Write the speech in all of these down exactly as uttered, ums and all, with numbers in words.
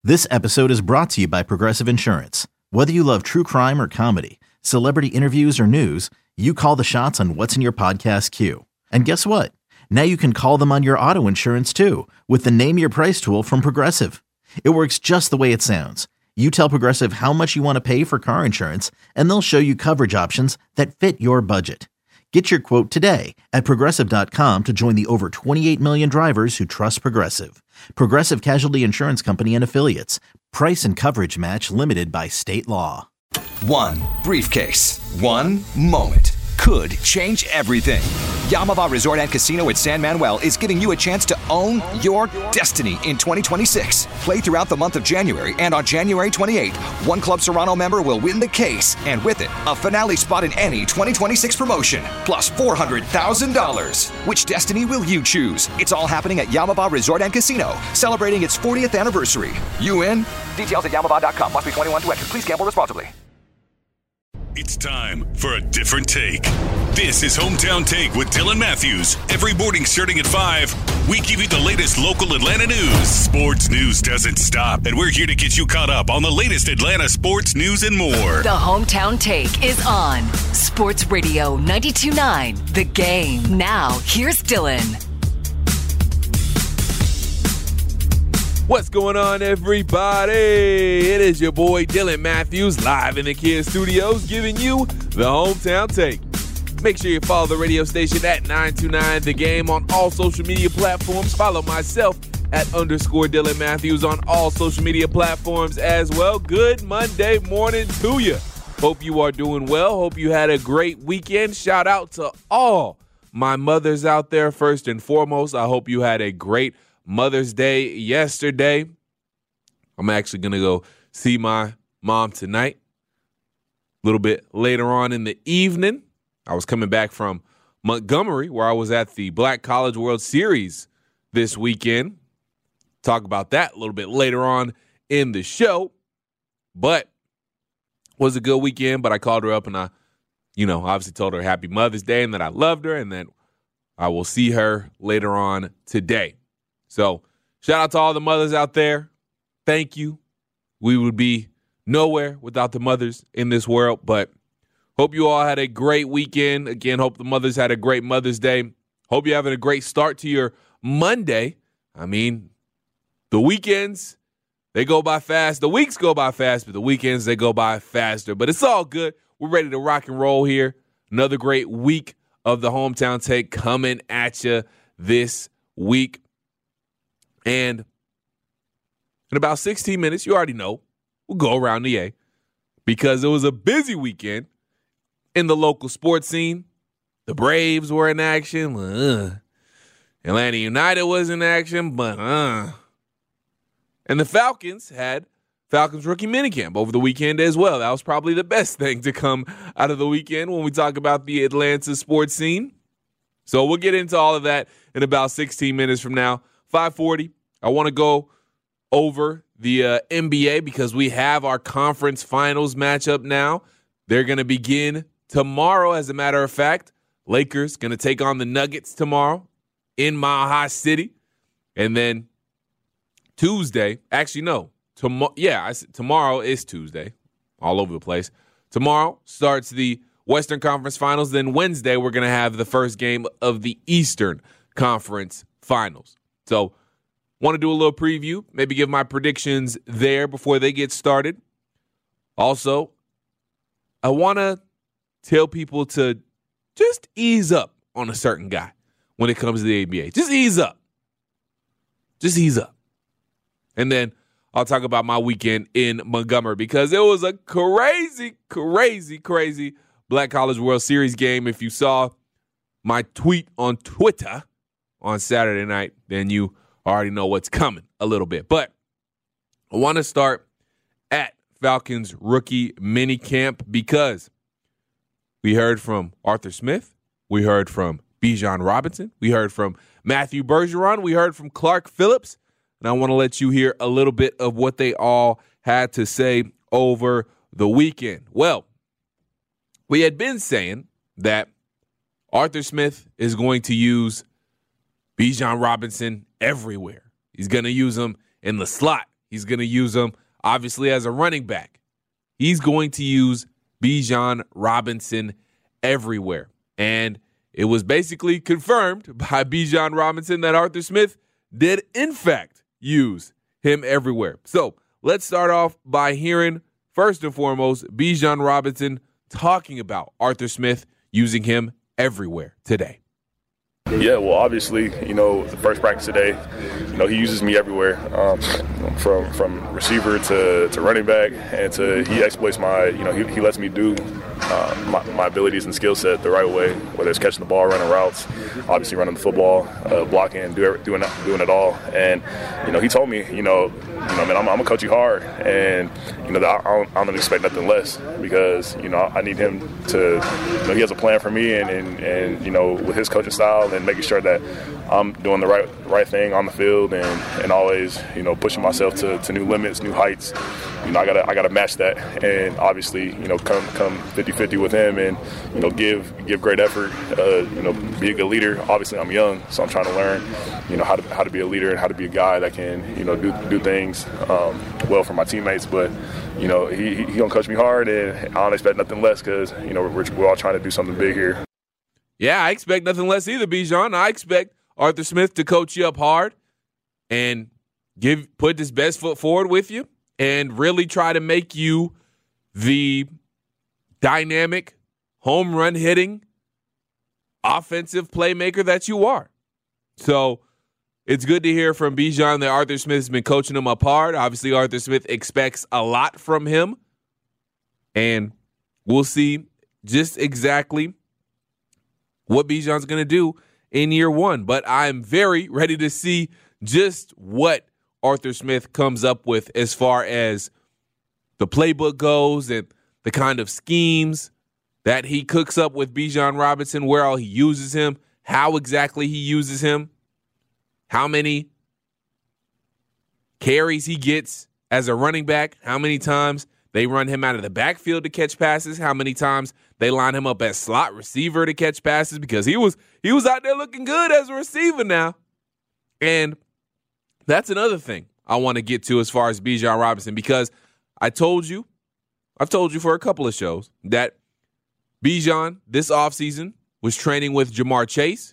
This episode is brought to you by Progressive Insurance. Whether you love true crime or comedy, celebrity interviews or news, you call the shots on what's in your podcast queue. And guess what? Now you can call them on your auto insurance too with the Name Your Price tool from Progressive. It works just the way it sounds. You tell Progressive how much you want to pay for car insurance, and they'll show you coverage options that fit your budget. Get your quote today at Progressive dot com to join the over twenty-eight million drivers who trust Progressive. Progressive Casualty Insurance Company and Affiliates. Price and coverage match limited by state law. One briefcase, one moment could change everything. Yamava Resort and Casino at San Manuel is giving you a chance to own your destiny in twenty twenty-six. Play throughout the month of January, and on January twenty-eighth, one Club Serrano member will win the case, and with it, a finale spot in any twenty twenty-six promotion, plus four hundred thousand dollars. Which destiny will you choose? It's all happening at Yamava Resort and Casino, celebrating its fortieth anniversary. You in? Details at yamava dot com. Must be twenty-one to enter. Please gamble responsibly. It's time for a different take. This is Hometown Take with Dylan Matthews. Every morning starting at five, we give you the latest local Atlanta news. Sports news doesn't stop, and we're here to get you caught up on the latest Atlanta sports news and more. The Hometown Take is on Sports Radio ninety-two point nine, The Game. Now, here's Dylan. What's going on, everybody? It is your boy Dylan Matthews live in the Kia Studios giving you the Hometown Take. Make sure you follow the radio station at nine two nine The Game on all social media platforms. Follow myself at underscore Dylan Matthews on all social media platforms as well. Good Monday morning to you. Hope you are doing well. Hope you had a great weekend. Shout out to all my mothers out there. First and foremost, I hope you had a great Mother's Day yesterday. I'm actually going to go see my mom tonight, a little bit later on in the evening. I was coming back from Montgomery, where I was at the Black College World Series this weekend. Talk about that a little bit later on in the show. But it was a good weekend, but I called her up and I, you know, obviously told her Happy Mother's Day and that I loved her and that I will see her later on today. So shout out to all the mothers out there. Thank you. We would be nowhere without the mothers in this world, but hope you all had a great weekend. Again, hope the mothers had a great Mother's Day. Hope you're having a great start to your Monday. I mean, the weekends, they go by fast. The weeks go by fast, but the weekends, they go by faster. But it's all good. We're ready to rock and roll here. Another great week of the Hometown Take coming at you this week. And in about sixteen minutes, you already know, we'll go around the A because it was a busy weekend in the local sports scene. The Braves were in action. Uh, Atlanta United was in action, but uh. And the Falcons had Falcons rookie minicamp over the weekend as well. That was probably the best thing to come out of the weekend when we talk about the Atlanta sports scene. So we'll get into all of that in about sixteen minutes from now. five forty. I want to go over the uh, N B A because we have our conference finals matchup now. They're going to begin tomorrow, as a matter of fact. Lakers going to take on the Nuggets tomorrow in Mile High City. And then Tuesday, actually, no. Tom- yeah, I, tomorrow is Tuesday. All over the place. Tomorrow starts the Western Conference Finals. Then Wednesday, we're going to have the first game of the Eastern Conference Finals. So, want to do a little preview, maybe give my predictions there before they get started. Also, I want to tell people to just ease up on a certain guy when it comes to the N B A. Just ease up. Just ease up. And then I'll talk about my weekend in Montgomery because it was a crazy, crazy, crazy Black College World Series game. If you saw my tweet on Twitter on Saturday night, then you already know what's coming a little bit. But I want to start at Falcons rookie minicamp because we heard from Arthur Smith. We heard from Bijan Robinson. We heard from Matthew Bergeron. We heard from Clark Phillips. And I want to let you hear a little bit of what they all had to say over the weekend. Well, we had been saying that Arthur Smith is going to use Bijan Robinson everywhere. He's going to use him in the slot. He's going to use him, obviously, as a running back. He's going to use Bijan Robinson everywhere. And it was basically confirmed by Bijan Robinson that Arthur Smith did, in fact, use him everywhere. So let's start off by hearing, first and foremost, Bijan Robinson talking about Arthur Smith using him everywhere today. Yeah, well, obviously, you know, the first practice today, you know, he uses me everywhere, um, from from receiver to, to running back, and to he exploits my, you know, he, he lets me do uh, my, my abilities and skill set the right way, whether it's catching the ball, running routes, obviously running the football, uh, blocking, do, doing doing it all. And you know, he told me, you know, you know, man, I'm, I'm gonna coach you hard, and you know, I don't, I don't expect nothing less, because you know, I need him to, you know, he has a plan for me, and and, and you know, with his coaching style, and making sure that I'm doing the right right thing on the field, and, and always, you know, pushing myself to, to new limits, new heights. You know, I gotta I gotta match that, and obviously, you know, come come fifty-fifty with him, and you know, give give great effort. Uh, you know, be a good leader. Obviously, I'm young, so I'm trying to learn, you know, how to how to be a leader and how to be a guy that can, you know, do do things um, well for my teammates. But you know, he he gonna coach me hard, and I don't expect nothing less, because you know, we're we're all trying to do something big here. Yeah, I expect nothing less either, Bijan. I expect Arthur Smith to coach you up hard and give put his best foot forward with you and really try to make you the dynamic, home run hitting, offensive playmaker that you are. So it's good to hear from Bijan that Arthur Smith has been coaching him up hard. Obviously, Arthur Smith expects a lot from him, and we'll see just exactly what Bijan's going to do in year one. But I'm very ready to see just what Arthur Smith comes up with as far as the playbook goes and the kind of schemes that he cooks up with Bijan Robinson, where all he uses him, how exactly he uses him, how many carries he gets as a running back, how many times they run him out of the backfield to catch passes, how many times they line him up as slot receiver to catch passes, because he was he was out there looking good as a receiver now. And that's another thing I want to get to as far as Bijan Robinson, because I told you, I've told you for a couple of shows that Bijan this offseason was training with Ja'Marr Chase.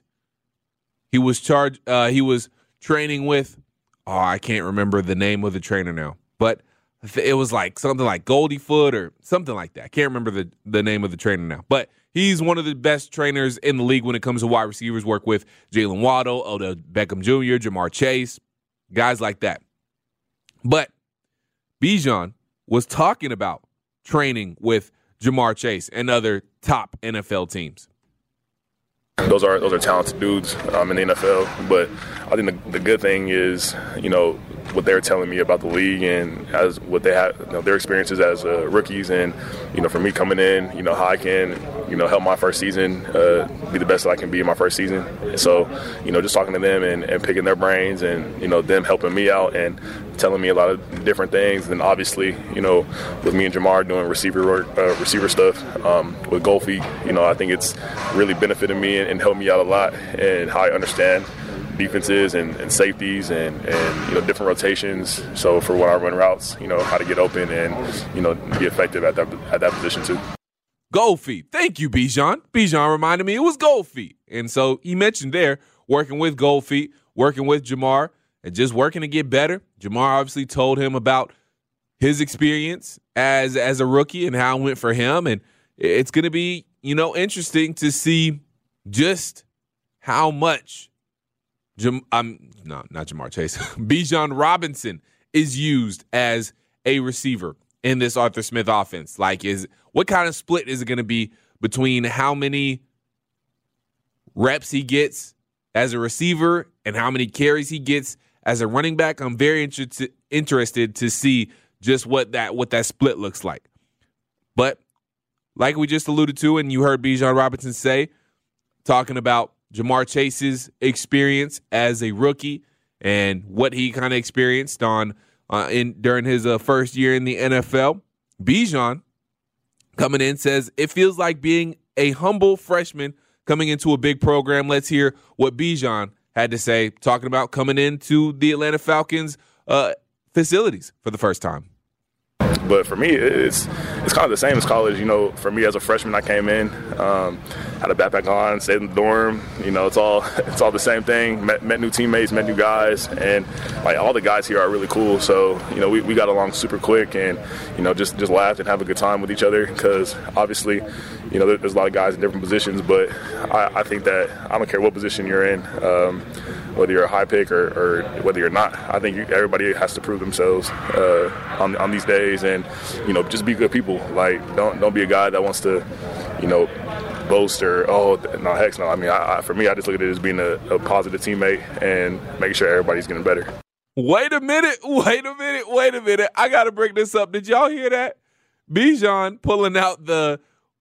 He was charged. Uh, he was training with, oh, I can't remember the name of the trainer now, but it was like something like Goldie Foot or something like that. I can't remember the, the name of the trainer now. But he's one of the best trainers in the league when it comes to wide receivers. Work with Jalen Waddle, Odell Beckham Junior, Ja'Marr Chase, guys like that. But Bijan was talking about training with Ja'Marr Chase and other top N F L teams. Those are those are talented dudes um, in the N F L, but I think the, the good thing is, you know, what they're telling me about the league and as what they have, you know, their experiences as uh, rookies, and you know, for me coming in, you know, how I can, you know, help my first season uh, be the best that I can be in my first season. So, you know, just talking to them and, and picking their brains, and you know, them helping me out and telling me a lot of different things. And obviously, you know, with me and Ja'Marr doing receiver work, uh, receiver stuff um, with Gold Feet, you know, I think it's really benefited me and, and helped me out a lot, and how I understand defenses and, and safeties and, and you know, different rotations. So for when I run routes, you know, how to get open and, you know, be effective at that at that position too. Gold Feet. Thank you, Bijan. Bijan reminded me it was Gold Feet. And so he mentioned there working with Gold Feet, working with Ja'Marr, and just working to get better. Ja'Marr obviously told him about his experience as as a rookie and how it went for him. And it's going to be, you know, interesting to see just how much Jam- I'm no, not Ja'Marr Chase. Bijan Robinson is used as a receiver in this Arthur Smith offense. Like, is what kind of split is it going to be between how many reps he gets as a receiver and how many carries he gets as a running back? I'm very inter- interested to see just what that what that split looks like. But like we just alluded to, and you heard Bijan Robinson say, talking about Ja'Marr Chase's experience as a rookie and what he kind of experienced on uh, in during his uh, first year in the N F L. Bijan coming in says it feels like being a humble freshman coming into a big program. Let's hear what Bijan had to say, talking about coming into the Atlanta Falcons uh, facilities for the first time. But for me, it's it's kind of the same as college. You know, for me as a freshman, I came in, um, had a backpack on, stayed in the dorm. You know, it's all it's all the same thing. Met, met new teammates, met new guys, and like all the guys here are really cool. So you know, we, we got along super quick, and you know, just just laughed and have a good time with each other. Because obviously, you know, there, there's a lot of guys in different positions, but I, I think that I don't care what position you're in. Um, whether you're a high pick or, or whether you're not, I think everybody has to prove themselves uh, on, on these days, and you know, just be good people. Like, don't don't be a guy that wants to, you know, boast or oh no, heck no. I mean, I, I, for me, I just look at it as being a, a positive teammate and making sure everybody's getting better. Wait a minute, wait a minute, wait a minute. I gotta bring this up. Did y'all hear that? Bijan pulling out the.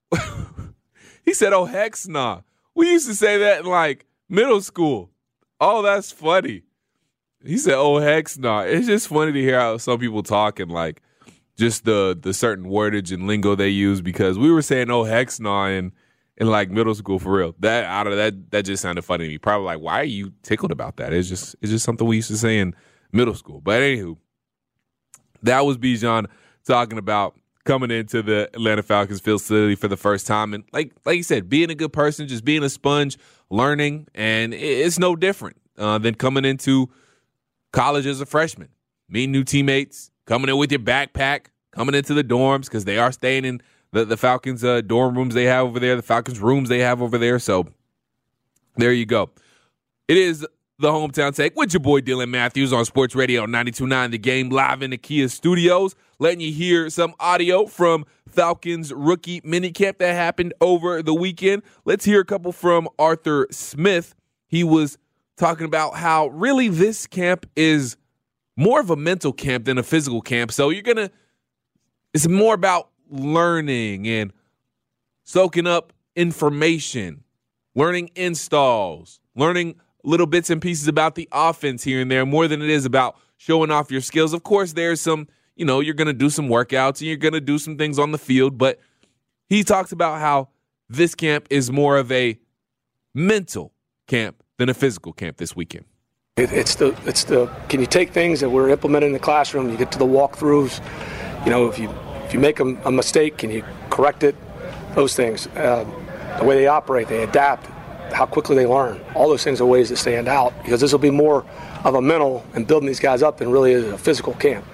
He said, "Oh heck nah." We used to say that in like middle school. Oh, that's funny. He said, "Oh, heck nah." It's just funny to hear how some people talk and like just the the certain wordage and lingo they use, because we were saying "oh, heck nah" in in like middle school for real. That out of that that just sounded funny to me. Probably like, why are you tickled about that? It's just it's just something we used to say in middle school. But anywho, that was Bijan talking about coming into the Atlanta Falcons facility for the first time, and like like you said, being a good person, just being a sponge, learning, and it's no different uh, than coming into college as a freshman, meeting new teammates, coming in with your backpack, coming into the dorms, because they are staying in the, the Falcons uh, dorm rooms they have over there, the Falcons rooms they have over there. So there you go. It is the Hometown Take with your boy Dylan Matthews on Sports Radio ninety-two point nine The Game, live in the Kia studios, letting you hear some audio from Falcons rookie minicamp that happened over the weekend. Let's hear a couple from Arthur Smith. He was talking about how really this camp is more of a mental camp than a physical camp. So you're going to, it's more about learning and soaking up information, learning installs, learning little bits and pieces about the offense here and there, more than it is about showing off your skills. Of course, there's some, you know, you're going to do some workouts and you're going to do some things on the field, but he talks about how this camp is more of a mental camp than a physical camp this weekend. It, it's the, it's the, can you take things that we're implementing in the classroom, you get to the walkthroughs, you know, if you, if you make a, a mistake, can you correct it? Those things, uh, the way they operate, they adapt, how quickly they learn. All those things are ways that stand out, because this will be more of a mental and building these guys up than really is a physical camp.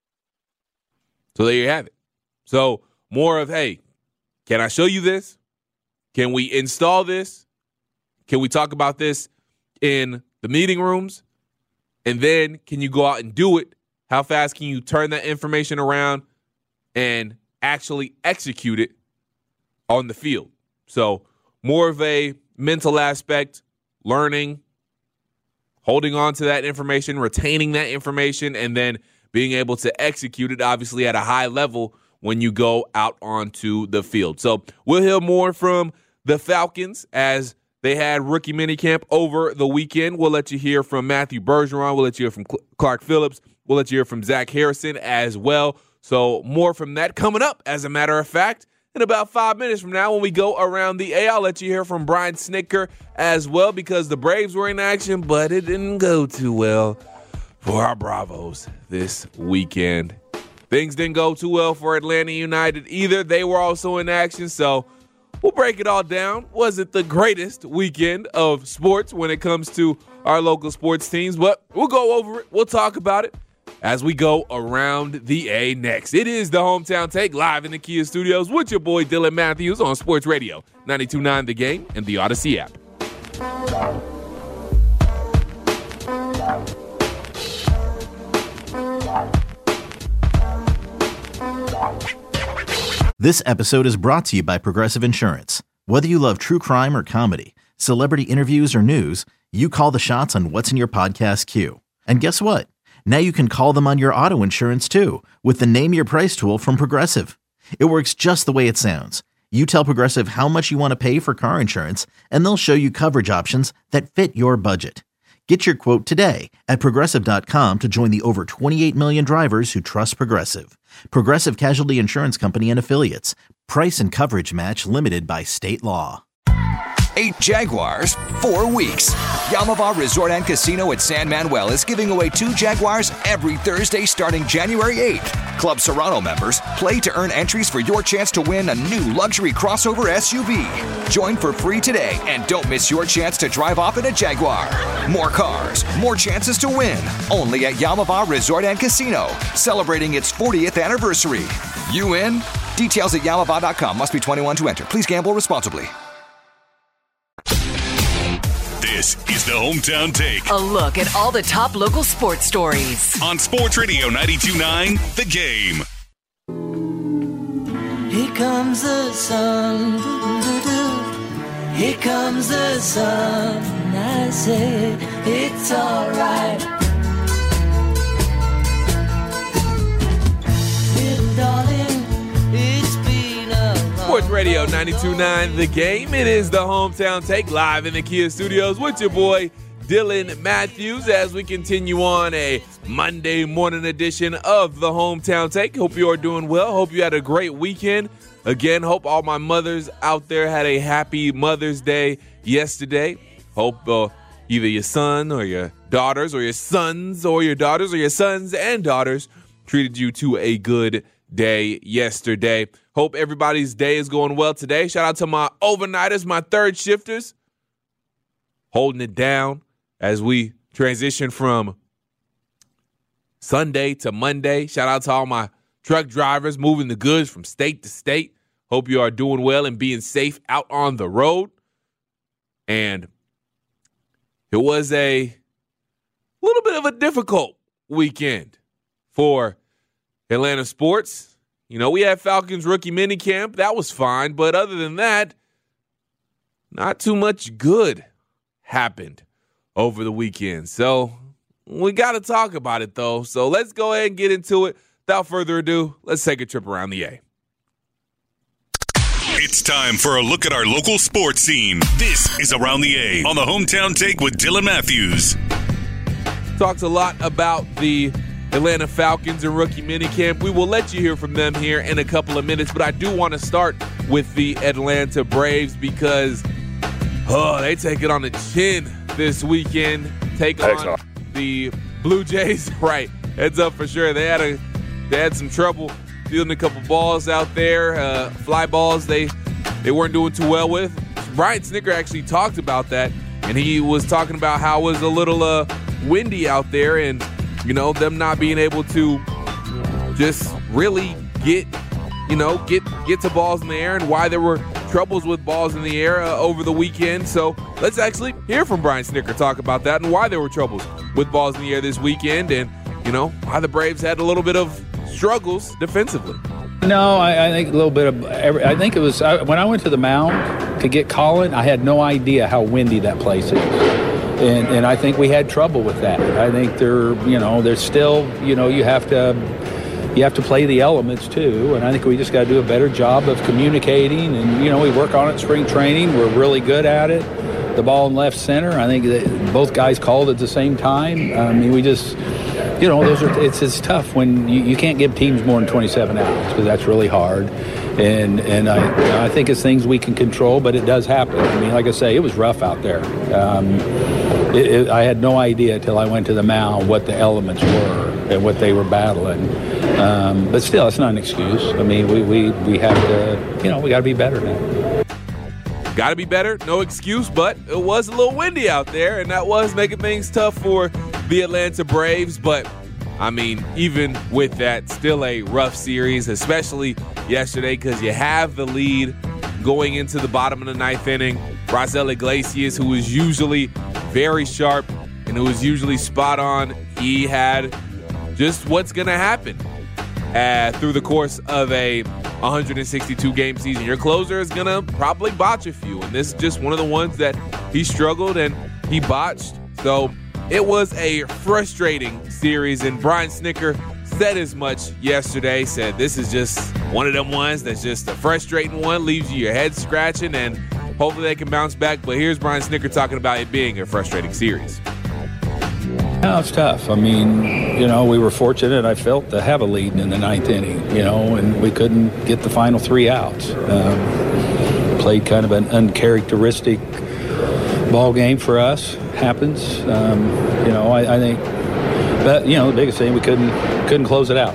So there you have it. So more of, hey, can I show you this? Can we install this? Can we talk about this in the meeting rooms? And then can you go out and do it? How fast can you turn that information around and actually execute it on the field? So more of a mental aspect, learning, holding on to that information, retaining that information, and then being able to execute it, obviously, at a high level when you go out onto the field. So we'll hear more from the Falcons as they had rookie minicamp over the weekend. We'll let you hear from Matthew Bergeron. We'll let you hear from Clark Phillips. We'll let you hear from Zach Harrison as well. So more from that coming up, as a matter of fact. In about five minutes from now, when we go around the A, I'll let you hear from Brian Snitker as well, because the Braves were in action, but it didn't go too well for our Bravos this weekend. Things didn't go too well for Atlanta United either. They were also in action, so we'll break it all down. Wasn't the greatest weekend of sports when it comes to our local sports teams, but we'll go over it. We'll talk about it as we go around the A next. It is the Hometown Take, live in the Kia studios with your boy Dylan Matthews on Sports Radio ninety-two point nine The Game and the Odyssey app. This episode is brought to you by Progressive Insurance. Whether you love true crime or comedy, celebrity interviews or news, you call the shots on what's in your podcast queue. And guess what? Now you can call them on your auto insurance too with the Name Your Price tool from Progressive. It works just the way it sounds. You tell Progressive how much you want to pay for car insurance, and they'll show you coverage options that fit your budget. Get your quote today at Progressive dot com to join the over twenty-eight million drivers who trust Progressive. Progressive Casualty Insurance Company and Affiliates. Price and coverage match limited by state law. eight Jaguars, four weeks. Yamava Resort and Casino at San Manuel is giving away two Jaguars every Thursday starting January eighth. Club Serrano members, play to earn entries for your chance to win a new luxury crossover S U V. Join for free today and don't miss your chance to drive off in a Jaguar. More cars, more chances to win. Only at Yamava Resort and Casino, celebrating its fortieth anniversary. You in? Details at yamava dot com. Must be twenty-one to enter. Please gamble responsibly. This is the Hometown Take. A look at all the top local sports stories. On Sports Radio ninety-two point nine, The Game. Here comes the sun. Doo-doo-doo. Here comes the sun. I say it's all right. Little darling, it's been a long Sports Radio ninety-two point nine, The Game. It is the Hometown Take live in the Kia Studios with your boy Dylan Matthews as we continue on a Monday morning edition of the Hometown Take. Hope you are doing well. Hope you had a great weekend. Again, hope all my mothers out there had a happy Mother's Day yesterday. Hope uh, either your son or your daughters or your sons or your daughters or your sons and daughters treated you to a good day yesterday. Hope everybody's day is going well today. Shout out to my overnighters, my third shifters, holding it down as we transition from Sunday to Monday. Shout out to all my truck drivers moving the goods from state to state. Hope you are doing well and being safe out on the road. And it was a little bit of a difficult weekend for Atlanta sports. You know, we had Falcons rookie minicamp. That was fine. But other than that, not too much good happened over the weekend. So we got to talk about it, though. So let's go ahead and get into it. Without further ado, let's take a trip around the A. It's time for a look at our local sports scene. This is Around the A on the Hometown Take with Dylan Matthews. Talked a lot about the Atlanta Falcons and rookie minicamp. We will let you hear from them here in a couple of minutes, but I do want to start with the Atlanta Braves because, oh, they take it on the chin this weekend. Take on the Blue Jays. Right, heads up for sure. They had a they had some trouble fielding a couple balls out there, uh, fly balls they they weren't doing too well with. Brian Snitker actually talked about that, and he was talking about how it was a little uh, windy out there and, you know, them not being able to just really get, you know, get get to balls in the air and why there were troubles with balls in the air uh, over the weekend. So let's actually hear from Brian Snitker talk about that and why there were troubles with balls in the air this weekend and, you know, why the Braves had a little bit of struggles defensively. No, I, I think a little bit of every, I think it was I, when I went to the mound to get Colin, I had no idea how windy that place is. And, and I think we had trouble with that. I think there, you know, there's still, you know, you have to you have to play the elements too. And I think we just got to do a better job of communicating. And, you know, we work on it in spring training. We're really good at it. The ball in left center, I think that both guys called at the same time. I mean, we just, you know, those are it's, it's tough when you, you can't give teams more than twenty-seven outs because that's really hard. And and I you know, I think it's things we can control, but it does happen. I mean, like I say, it was rough out there. Um, it, it, I had no idea until I went to the mound what the elements were and what they were battling. Um, but still, it's not an excuse. I mean, we, we, we have to, you know, we got to be better now. Got to be better, no excuse, but it was a little windy out there, and that was making things tough for the Atlanta Braves. But, I mean, even with that, still a rough series, especially yesterday because you have the lead going into the bottom of the ninth inning. Raisel Iglesias, who is usually very sharp and who is usually spot on, he had just what's going to happen uh, through the course of a one hundred sixty-two game season. Your closer is going to probably botch a few, and this is just one of the ones that he struggled and he botched. So it was a frustrating series, and Brian Snitker said as much yesterday, said this is just one of them ones that's just a frustrating one, leaves you your head scratching, and hopefully they can bounce back. But here's Brian Snitker talking about it being a frustrating series. No, it's tough. I mean, you know, we were fortunate, I felt, to have a lead in the ninth inning, you know, and we couldn't get the final three outs. Um, played kind of an uncharacteristic ball game for us. Happens. Um, you know, I, I think that, you know, the biggest thing, we couldn't couldn't close it out.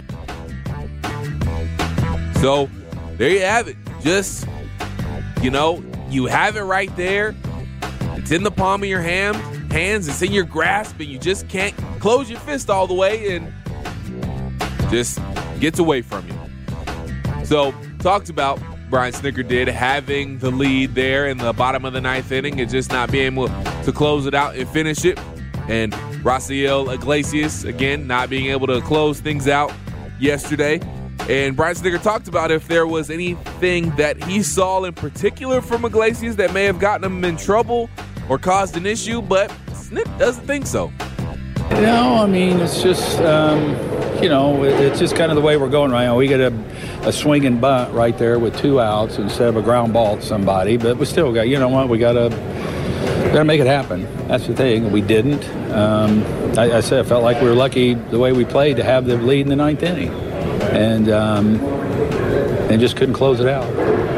So there you have it. Just, you know, you have it right there. It's in the palm of your hand, hands. It's in your grasp, and you just can't close your fist all the way, and just gets away from you. So talked about Brian Snitker did having the lead there in the bottom of the ninth inning and just not being able to close it out and finish it. And Raciel Iglesias, again, not being able to close things out yesterday. And Brian Snitker talked about if there was anything that he saw in particular from Iglesias that may have gotten him in trouble or caused an issue, but Snit doesn't think so. No, I mean, it's just, um, you know, it's just kind of the way we're going right now. We get a, a swinging bunt right there with two outs instead of a ground ball to somebody, but we still got, you know what, we got to got to make it happen. That's the thing. We didn't. Um, I, I said I felt like we were lucky the way we played to have the lead in the ninth inning, and um, and just couldn't close it out.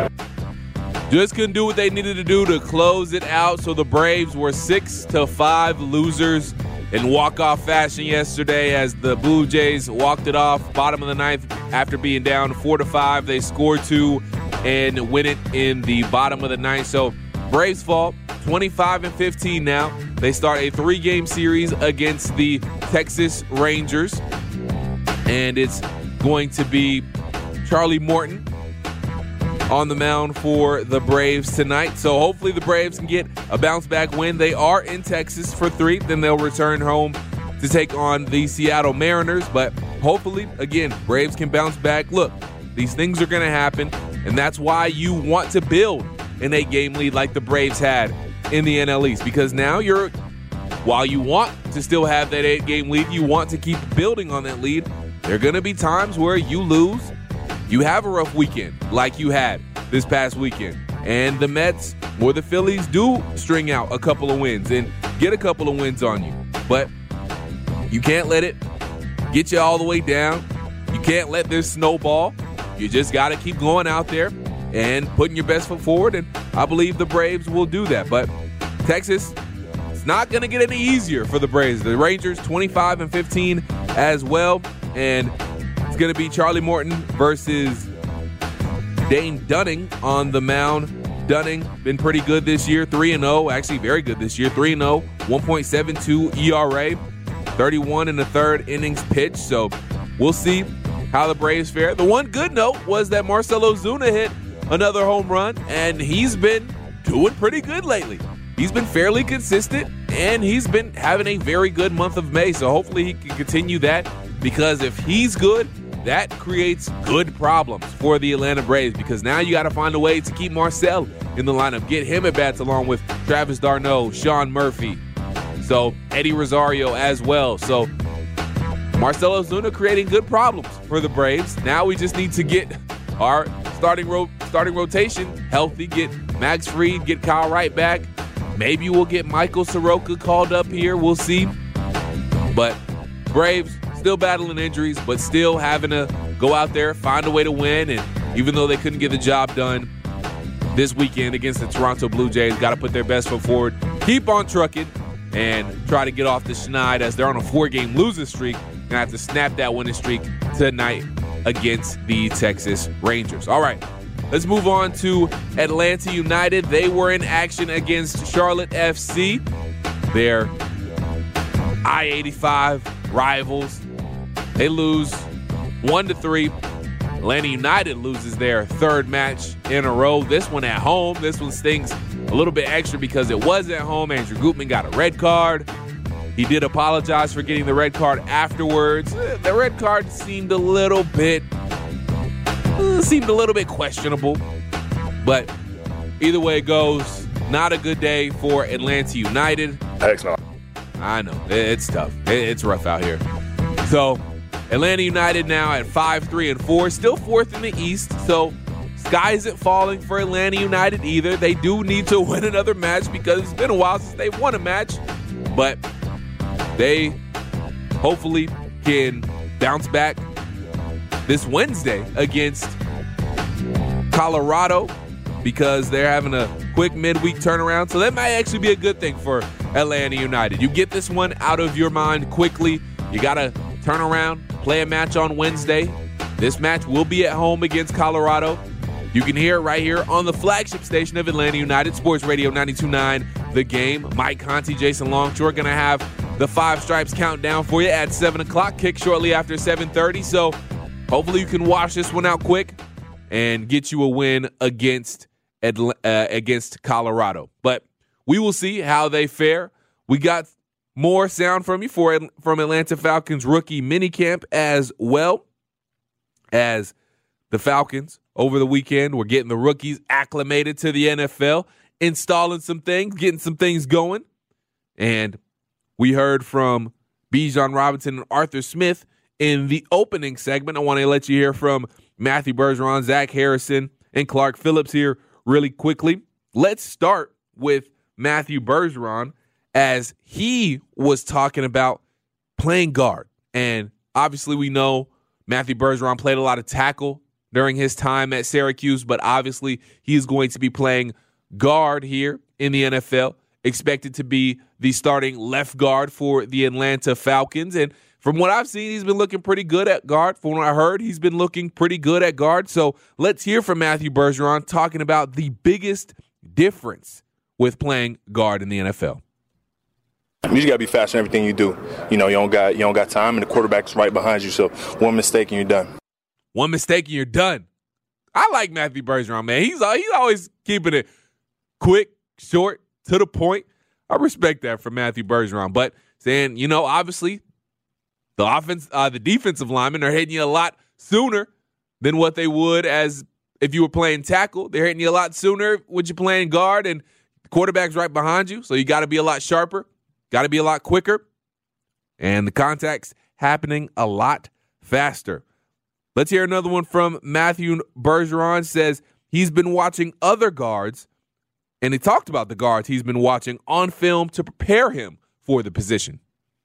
Just couldn't do what they needed to do to close it out. So the Braves were six to five losers in walk-off fashion yesterday as the Blue Jays walked it off bottom of the ninth after being down four to five. They scored two and win it in the bottom of the ninth. So Braves fall twenty-five and fifteen now. They start a three-game series against the Texas Rangers, and it's going to be Charlie Morton on the mound for the Braves tonight. So hopefully the Braves can get a bounce-back win. They are in Texas for three. Then they'll return home to take on the Seattle Mariners. But hopefully, again, Braves can bounce back. Look, these things are going to happen, and that's why you want to build an eight-game lead like the Braves had in the N L East. Because now you're, while you want to still have that eight-game lead, you want to keep building on that lead. There are going to be times where you lose. You have a rough weekend like you had this past weekend. And the Mets or the Phillies do string out a couple of wins and get a couple of wins on you. But you can't let it get you all the way down. You can't let this snowball. You just got to keep going out there and putting your best foot forward. And I believe the Braves will do that. But Texas, it's not going to get any easier for the Braves. The Rangers, twenty-five and fifteen as well. And it's going to be Charlie Morton versus Dane Dunning on the mound. Dunning been pretty good this year, three and oh, actually very good this year, three and oh, one point seven two E R A, thirty-one and a third innings pitched. So we'll see how the Braves fare. The one good note was that Marcell Ozuna hit another home run, and he's been doing pretty good lately. He's been fairly consistent, and he's been having a very good month of May. So hopefully he can continue that, because if he's good, that creates good problems for the Atlanta Braves, because now you got to find a way to keep Marcell in the lineup, get him at bats along with Travis d'Arnaud, Sean Murphy, so Eddie Rosario as well. So Marcell Ozuna creating good problems for the Braves. Now we just need to get our starting ro- starting rotation healthy, get Max Fried, get Kyle Wright back. Maybe we'll get Michael Soroka called up here. We'll see. But Braves still battling injuries, but still having to go out there, find a way to win. And even though they couldn't get the job done this weekend against the Toronto Blue Jays, got to put their best foot forward, keep on trucking, and try to get off the schneid as they're on a four-game losing streak and have to snap that winning streak tonight against the Texas Rangers. All right, let's move on to Atlanta United. They were in action against Charlotte F C. They're I eighty-five rivals. They lose one to three. Atlanta United loses their third match in a row. This one at home. This one stings a little bit extra because it was at home. Andrew Gutman got a red card. He did apologize for getting the red card afterwards. The red card seemed a little bit seemed a little bit questionable. But either way it goes, not a good day for Atlanta United. Heck no. I know. It's tough. It's rough out here. So Atlanta United now at five, three, and four, still fourth in the East. So sky isn't falling for Atlanta United either. They do need to win another match because it's been a while since they've won a match. But they hopefully can bounce back this Wednesday against Colorado. because they're having a quick midweek turnaround. So that might actually be a good thing for Atlanta United. You get this one out of your mind quickly. You got to turn around, play a match on Wednesday. This match will be at home against Colorado. You can hear it right here on the flagship station of Atlanta United, Sports Radio ninety-two point nine, The Game. Mike Conti, Jason Longshore going to have the Five Stripes countdown for you at seven o'clock, kick shortly after seven thirty. So hopefully you can wash this one out quick and get you a win against uh, against Colorado. But we will see how they fare. We got more sound from you for from Atlanta Falcons rookie minicamp as well as the Falcons over the weekend. We're getting the rookies acclimated to the N F L, installing some things, getting some things going. And we heard from Bijan Robinson and Arthur Smith in the opening segment. I want to let you hear from Matthew Bergeron, Zach Harrison, and Clark Phillips here really quickly. Let's start with Matthew Bergeron as he was talking about playing guard. And obviously we know Matthew Bergeron played a lot of tackle during his time at Syracuse, but obviously he is going to be playing guard here in the N F L, expected to be the starting left guard for the Atlanta Falcons. And from what I've seen, he's been looking pretty good at guard. From what I heard, he's been looking pretty good at guard. So let's hear from Matthew Bergeron talking about the biggest difference with playing guard in the N F L. You just gotta be fast in everything you do. You know, you don't got you don't got time, and the quarterback's right behind you. So one mistake and you're done. One mistake and you're done. I like Matthew Bergeron, man. He's he's always keeping it quick, short, to the point. I respect that from Matthew Bergeron. But saying, you know, obviously the offense, uh, the defensive linemen are hitting you a lot sooner than what they would as if you were playing tackle. They're hitting you a lot sooner when you're playing guard, and the quarterback's right behind you. So you got to be a lot sharper, got to be a lot quicker, and the contact's happening a lot faster. Let's hear another one from Matthew Bergeron. Says he's been watching other guards, and he talked about the guards he's been watching on film to prepare him for the position.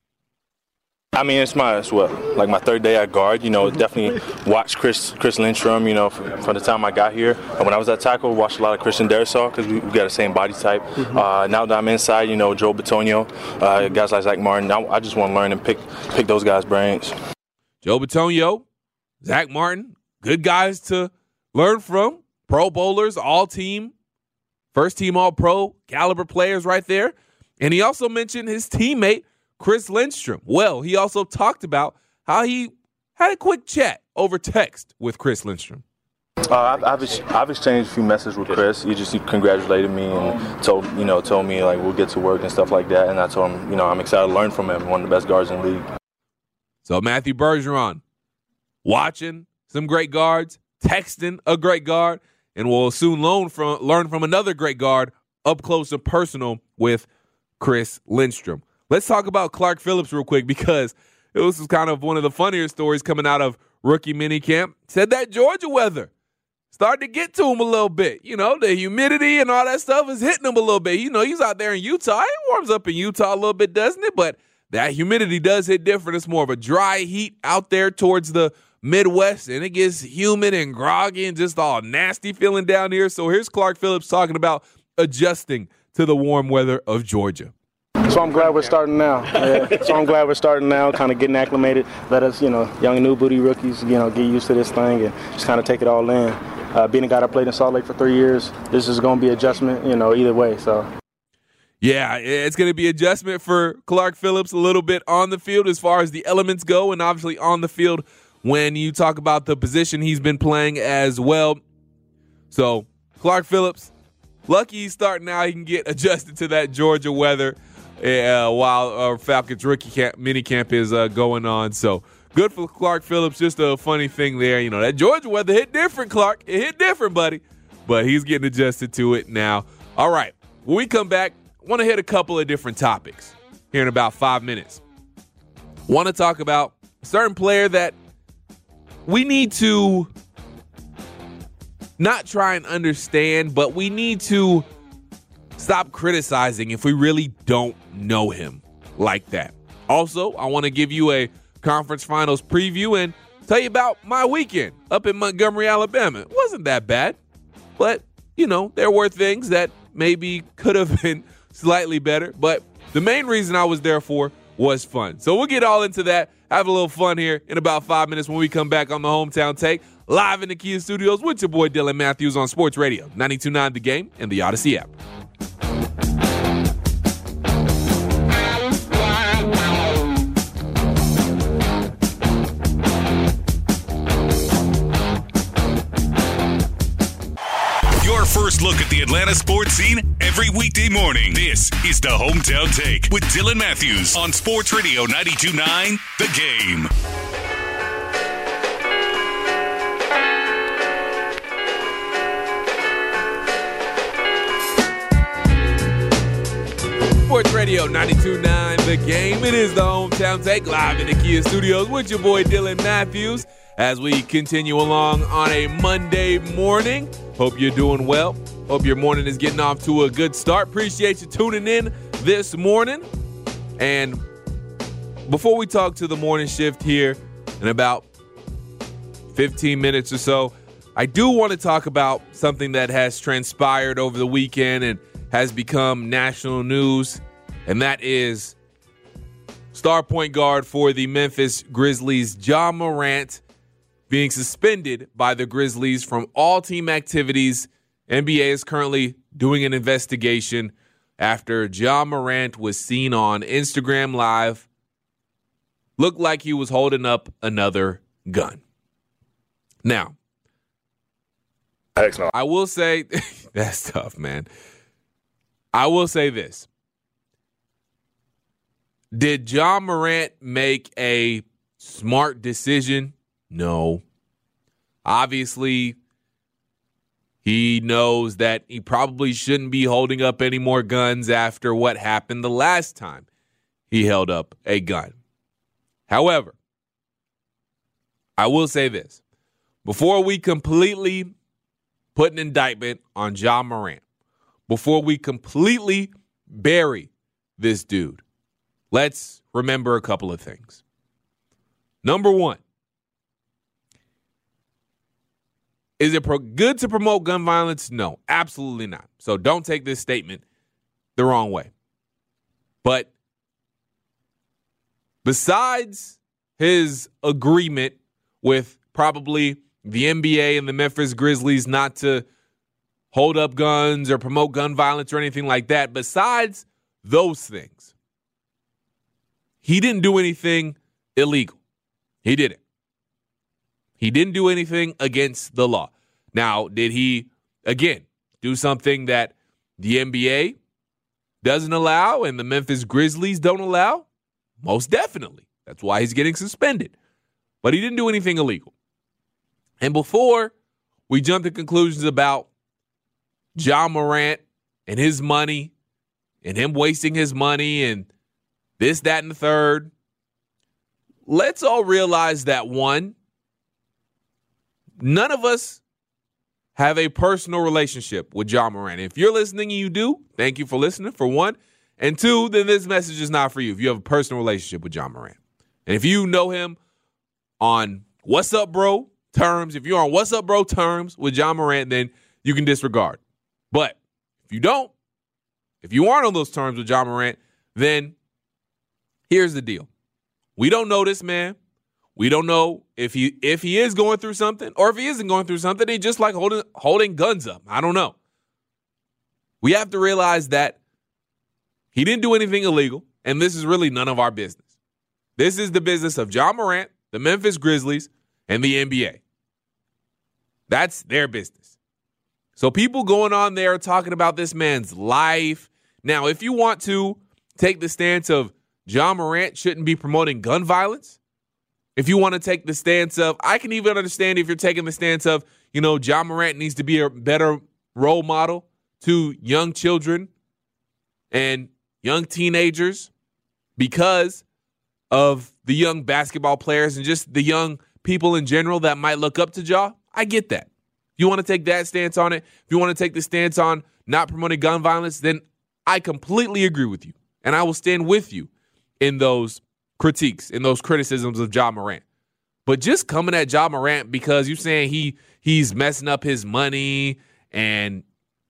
I mean, it's my as well. Like my third day at guard, you know, definitely watched Chris Chris Lindstrom, you know, from, from the time I got here. And when I was at tackle, watched a lot of Christian Darrisaw because we, we got the same body type. Mm-hmm. Uh, now that I'm inside, you know, Joe Bitonio, uh, guys like Zach Martin, I, I just want to learn and pick pick those guys' brains. Joe Bitonio, Zach Martin, good guys to learn from. Pro bowlers, all team, first team all pro caliber players right there. And he also mentioned his teammate, Chris Lindstrom. Well, he also talked about how he had a quick chat over text with Chris Lindstrom. Uh, I've, I've I've exchanged a few messages with Chris. He just he congratulated me and told you know told me like we'll get to work and stuff like that. And I told him you know I'm excited to learn from him. One of the best guards in the league. So Matthew Bergeron watching some great guards, texting a great guard, and we'll soon learn from learn from another great guard up close and personal with Chris Lindstrom. Let's talk about Clark Phillips real quick because it was kind of one of the funnier stories coming out of rookie minicamp. Said that Georgia weather started to get to him a little bit. You know, the humidity and all that stuff is hitting him a little bit. You know, he's out there in Utah. It warms up in Utah a little bit, doesn't it? But that humidity does hit different. It's more of a dry heat out there towards the Midwest, and it gets humid and groggy and just all nasty feeling down here. So here's Clark Phillips talking about adjusting to the warm weather of Georgia. So I'm glad we're starting now. Yeah. So I'm glad we're starting now, kind of getting acclimated. Let us, you know, young and new booty rookies, you know, get used to this thing and just kind of take it all in. Uh, being a guy that played in Salt Lake for three years, this is going to be adjustment, you know, either way. So. Yeah, it's going to be adjustment for Clark Phillips a little bit on the field as far as the elements go, and obviously on the field when you talk about the position he's been playing as well. So Clark Phillips, lucky he's starting now. He can get adjusted to that Georgia weather. Uh, while uh, Falcons rookie camp, mini camp is uh, going on. So good for Clark Phillips. Just a funny thing there. You know, that Georgia weather hit different, Clark. It hit different, buddy. But he's getting adjusted to it now. All right. When we come back, I want to hit a couple of different topics here in about five minutes. Want to talk about a certain player that we need to not try and understand, but we need to stop criticizing if we really don't know him like that. Also, I want to give you a conference finals preview and tell you about my weekend up in Montgomery, Alabama. It wasn't that bad, but, you you know, there were things that maybe could have been slightly better. But the main reason I was there for was fun. So we'll get all into that. Have a little fun here in about five minutes when we come back on the Hometown Take, live in the Kia Studios with your boy Dylan Matthews on Sports Radio ninety-two point nine The Game and the Odyssey app. Your first look at the Atlanta sports scene every weekday morning. This is the Hometown Take with Dylan Matthews on Sports Radio ninety-two point nine The Game. Sports Radio ninety-two point nine The Game. It is the Hometown Take, live in the Kia Studios with your boy Dylan Matthews as we continue along on a Monday morning. Hope you're doing well. Hope your morning is getting off to a good start. Appreciate you tuning in this morning. And before we talk to the morning shift here in about fifteen minutes or so, I do want to talk about something that has transpired over the weekend and has become national news, and that is star point guard for the Memphis Grizzlies, Ja Morant, being suspended by the Grizzlies from all team activities. N B A is currently doing an investigation after Ja Morant was seen on Instagram Live. Looked like he was holding up another gun. Now, I will say, that's tough, man. I will say this. Did Ja Morant make a smart decision? No. Obviously, he knows that he probably shouldn't be holding up any more guns after what happened the last time he held up a gun. However, I will say this. Before we completely put an indictment on Ja Morant, before we completely bury this dude, let's remember a couple of things. Number one, is it pro- good to promote gun violence? No, absolutely not. So don't take this statement the wrong way. But besides his agreement with probably the N B A and the Memphis Grizzlies not to hold up guns or promote gun violence or anything like that, besides those things, he didn't do anything illegal. He didn't. He didn't do anything against the law. Now, did he, again, do something that the N B A doesn't allow and the Memphis Grizzlies don't allow? Most definitely. That's why he's getting suspended. But he didn't do anything illegal. And before we jump to conclusions about Ja Morant and his money and him wasting his money and this, that, and the third, let's all realize that, one, none of us have a personal relationship with Ja Morant. If you're listening and you do, thank you for listening, for one. And two, then this message is not for you if you have a personal relationship with Ja Morant. And if you know him on what's up, bro terms, if you're on what's up, bro terms with Ja Morant, then you can disregard. But if you don't, if you aren't on those terms with Ja Morant, then here's the deal. We don't know this man. We don't know if he if he is going through something or if he isn't going through something. He just like holding holding guns up. I don't know. We have to realize that he didn't do anything illegal, and this is really none of our business. This is the business of Ja Morant, the Memphis Grizzlies, and the N B A. That's their business. So people going on there talking about this man's life. Now, if you want to take the stance of Ja Morant shouldn't be promoting gun violence, if you want to take the stance of, I can even understand if you're taking the stance of, you know, Ja Morant needs to be a better role model to young children and young teenagers because of the young basketball players and just the young people in general that might look up to Ja. I get that. If you want to take that stance on it, if you want to take the stance on not promoting gun violence, then I completely agree with you. And I will stand with you in those critiques, in those criticisms of Ja Morant. But just coming at Ja Morant because you're saying he he's messing up his money and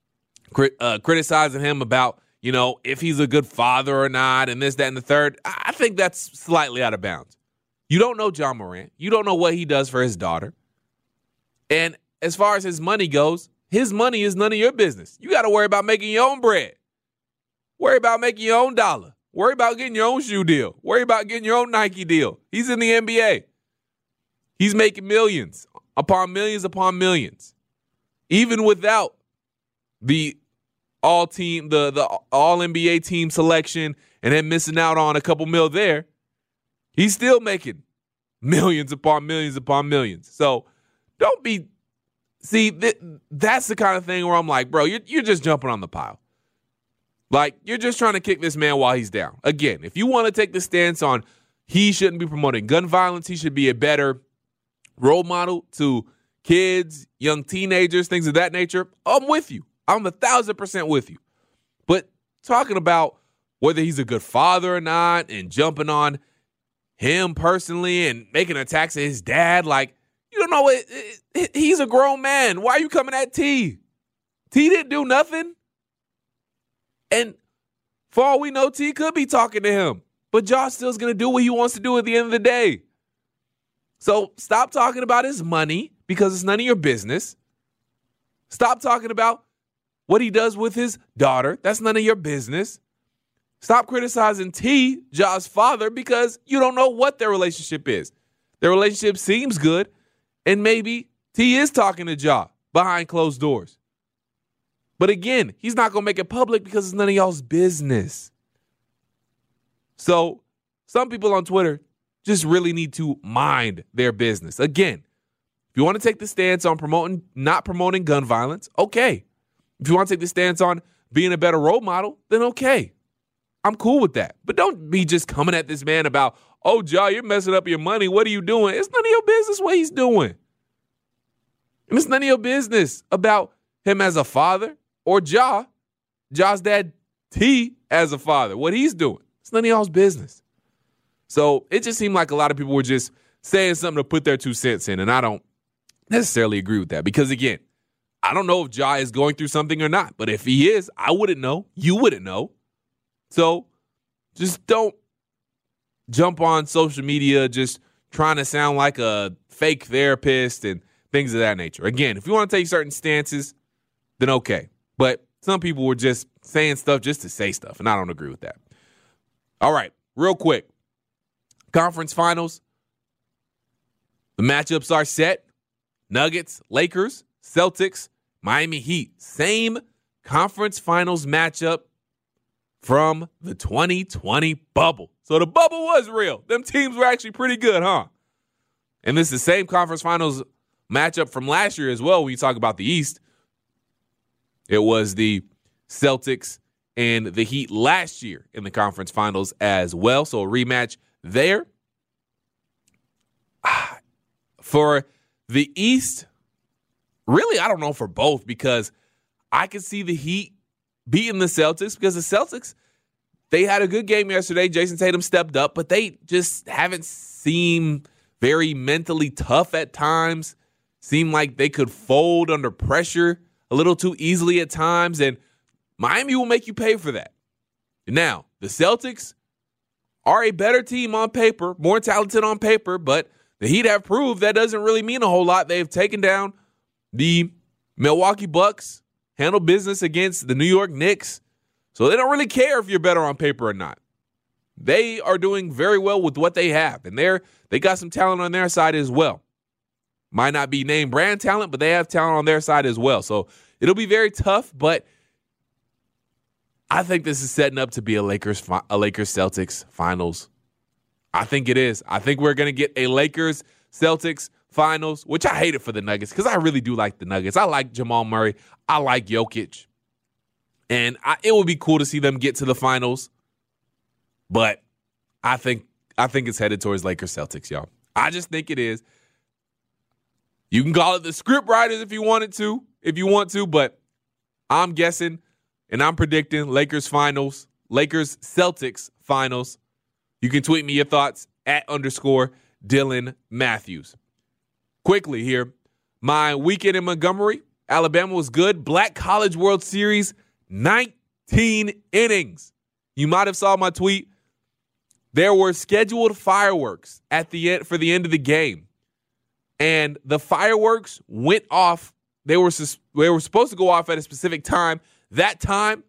crit, uh, criticizing him about, you know, if he's a good father or not and this, that, and the third. I think that's slightly out of bounds. You don't know Ja Morant. You don't know what he does for his daughter. And as far as his money goes, his money is none of your business. You got to worry about making your own bread. Worry about making your own dollar. Worry about getting your own shoe deal. Worry about getting your own Nike deal. He's in the N B A. He's making millions upon millions upon millions. Even without the all team, the, the all N B A team selection and then missing out on a couple mil there, he's still making millions upon millions upon millions. So don't be, see, th- that's the kind of thing where I'm like, bro, you're, you're just jumping on the pile. Like, you're just trying to kick this man while he's down. Again, if you want to take the stance on he shouldn't be promoting gun violence, he should be a better role model to kids, young teenagers, things of that nature, I'm with you. I'm a thousand percent with you. But talking about whether he's a good father or not and jumping on him personally and making attacks at his dad, like, you don't know, it, it, it, he's a grown man. Why are you coming at T? T didn't do nothing. And for all we know, T could be talking to him. But Josh still's going to do what he wants to do at the end of the day. So stop talking about his money because it's none of your business. Stop talking about what he does with his daughter. That's none of your business. Stop criticizing T, Josh's father, because you don't know what their relationship is. Their relationship seems good, and maybe T is talking to Ja behind closed doors. But again, he's not going to make it public because it's none of y'all's business. So some people on Twitter just really need to mind their business. Again, if you want to take the stance on promoting, not promoting gun violence, okay. If you want to take the stance on being a better role model, then okay. I'm cool with that. But don't be just coming at this man about, oh, Ja, you're messing up your money. What are you doing? It's none of your business what he's doing. And it's none of your business about him as a father or Ja, Ja's dad T as a father, what he's doing. It's none of y'all's business. So it just seemed like a lot of people were just saying something to put their two cents in, and I don't necessarily agree with that because, again, I don't know if Ja is going through something or not, but if he is, I wouldn't know. You wouldn't know. So just don't jump on social media just trying to sound like a fake therapist and things of that nature. Again, if you want to take certain stances, then okay. But some people were just saying stuff just to say stuff, and I don't agree with that. All right, real quick. Conference finals. The matchups are set. Nuggets, Lakers, Celtics, Miami Heat. Same conference finals matchup from the twenty twenty bubble. So the bubble was real. Them teams were actually pretty good, huh? And this is the same conference finals matchup from last year as well when you talk about the East. It was the Celtics and the Heat last year in the conference finals as well. So a rematch there. For the East, really, I don't know for both because I could see the Heat beating the Celtics because the Celtics, they had a good game yesterday. Jason Tatum stepped up, but they just haven't seemed very mentally tough at times. Seem like they could fold under pressure a little too easily at times, and Miami will make you pay for that. Now, the Celtics are a better team on paper, more talented on paper, but the Heat have proved that doesn't really mean a whole lot. They've taken down the Milwaukee Bucks, handled business against the New York Knicks, so they don't really care if you're better on paper or not. They are doing very well with what they have, and they're they got some talent on their side as well. Might not be name brand talent, but they have talent on their side as well. So it'll be very tough, but I think this is setting up to be a Lakers a Lakers Celtics finals. I think it is. I think we're going to get a Lakers Celtics finals, which I hate it for the Nuggets because I really do like the Nuggets. I like Jamal Murray. I like Jokic. And I, it would be cool to see them get to the finals. But I think I think it's headed towards Lakers Celtics, y'all. I just think it is. You can call it the script writers if you wanted to, if you want to, but I'm guessing and I'm predicting Lakers finals, Lakers Celtics finals. You can tweet me your thoughts at underscore Dylan Matthews. Quickly here, my weekend in Montgomery Alabama was good. Black College World Series, nineteen innings. You might have saw my tweet. There were scheduled fireworks at the end for the end of the game. And the fireworks went off. They were they were supposed to go off at a specific time. That time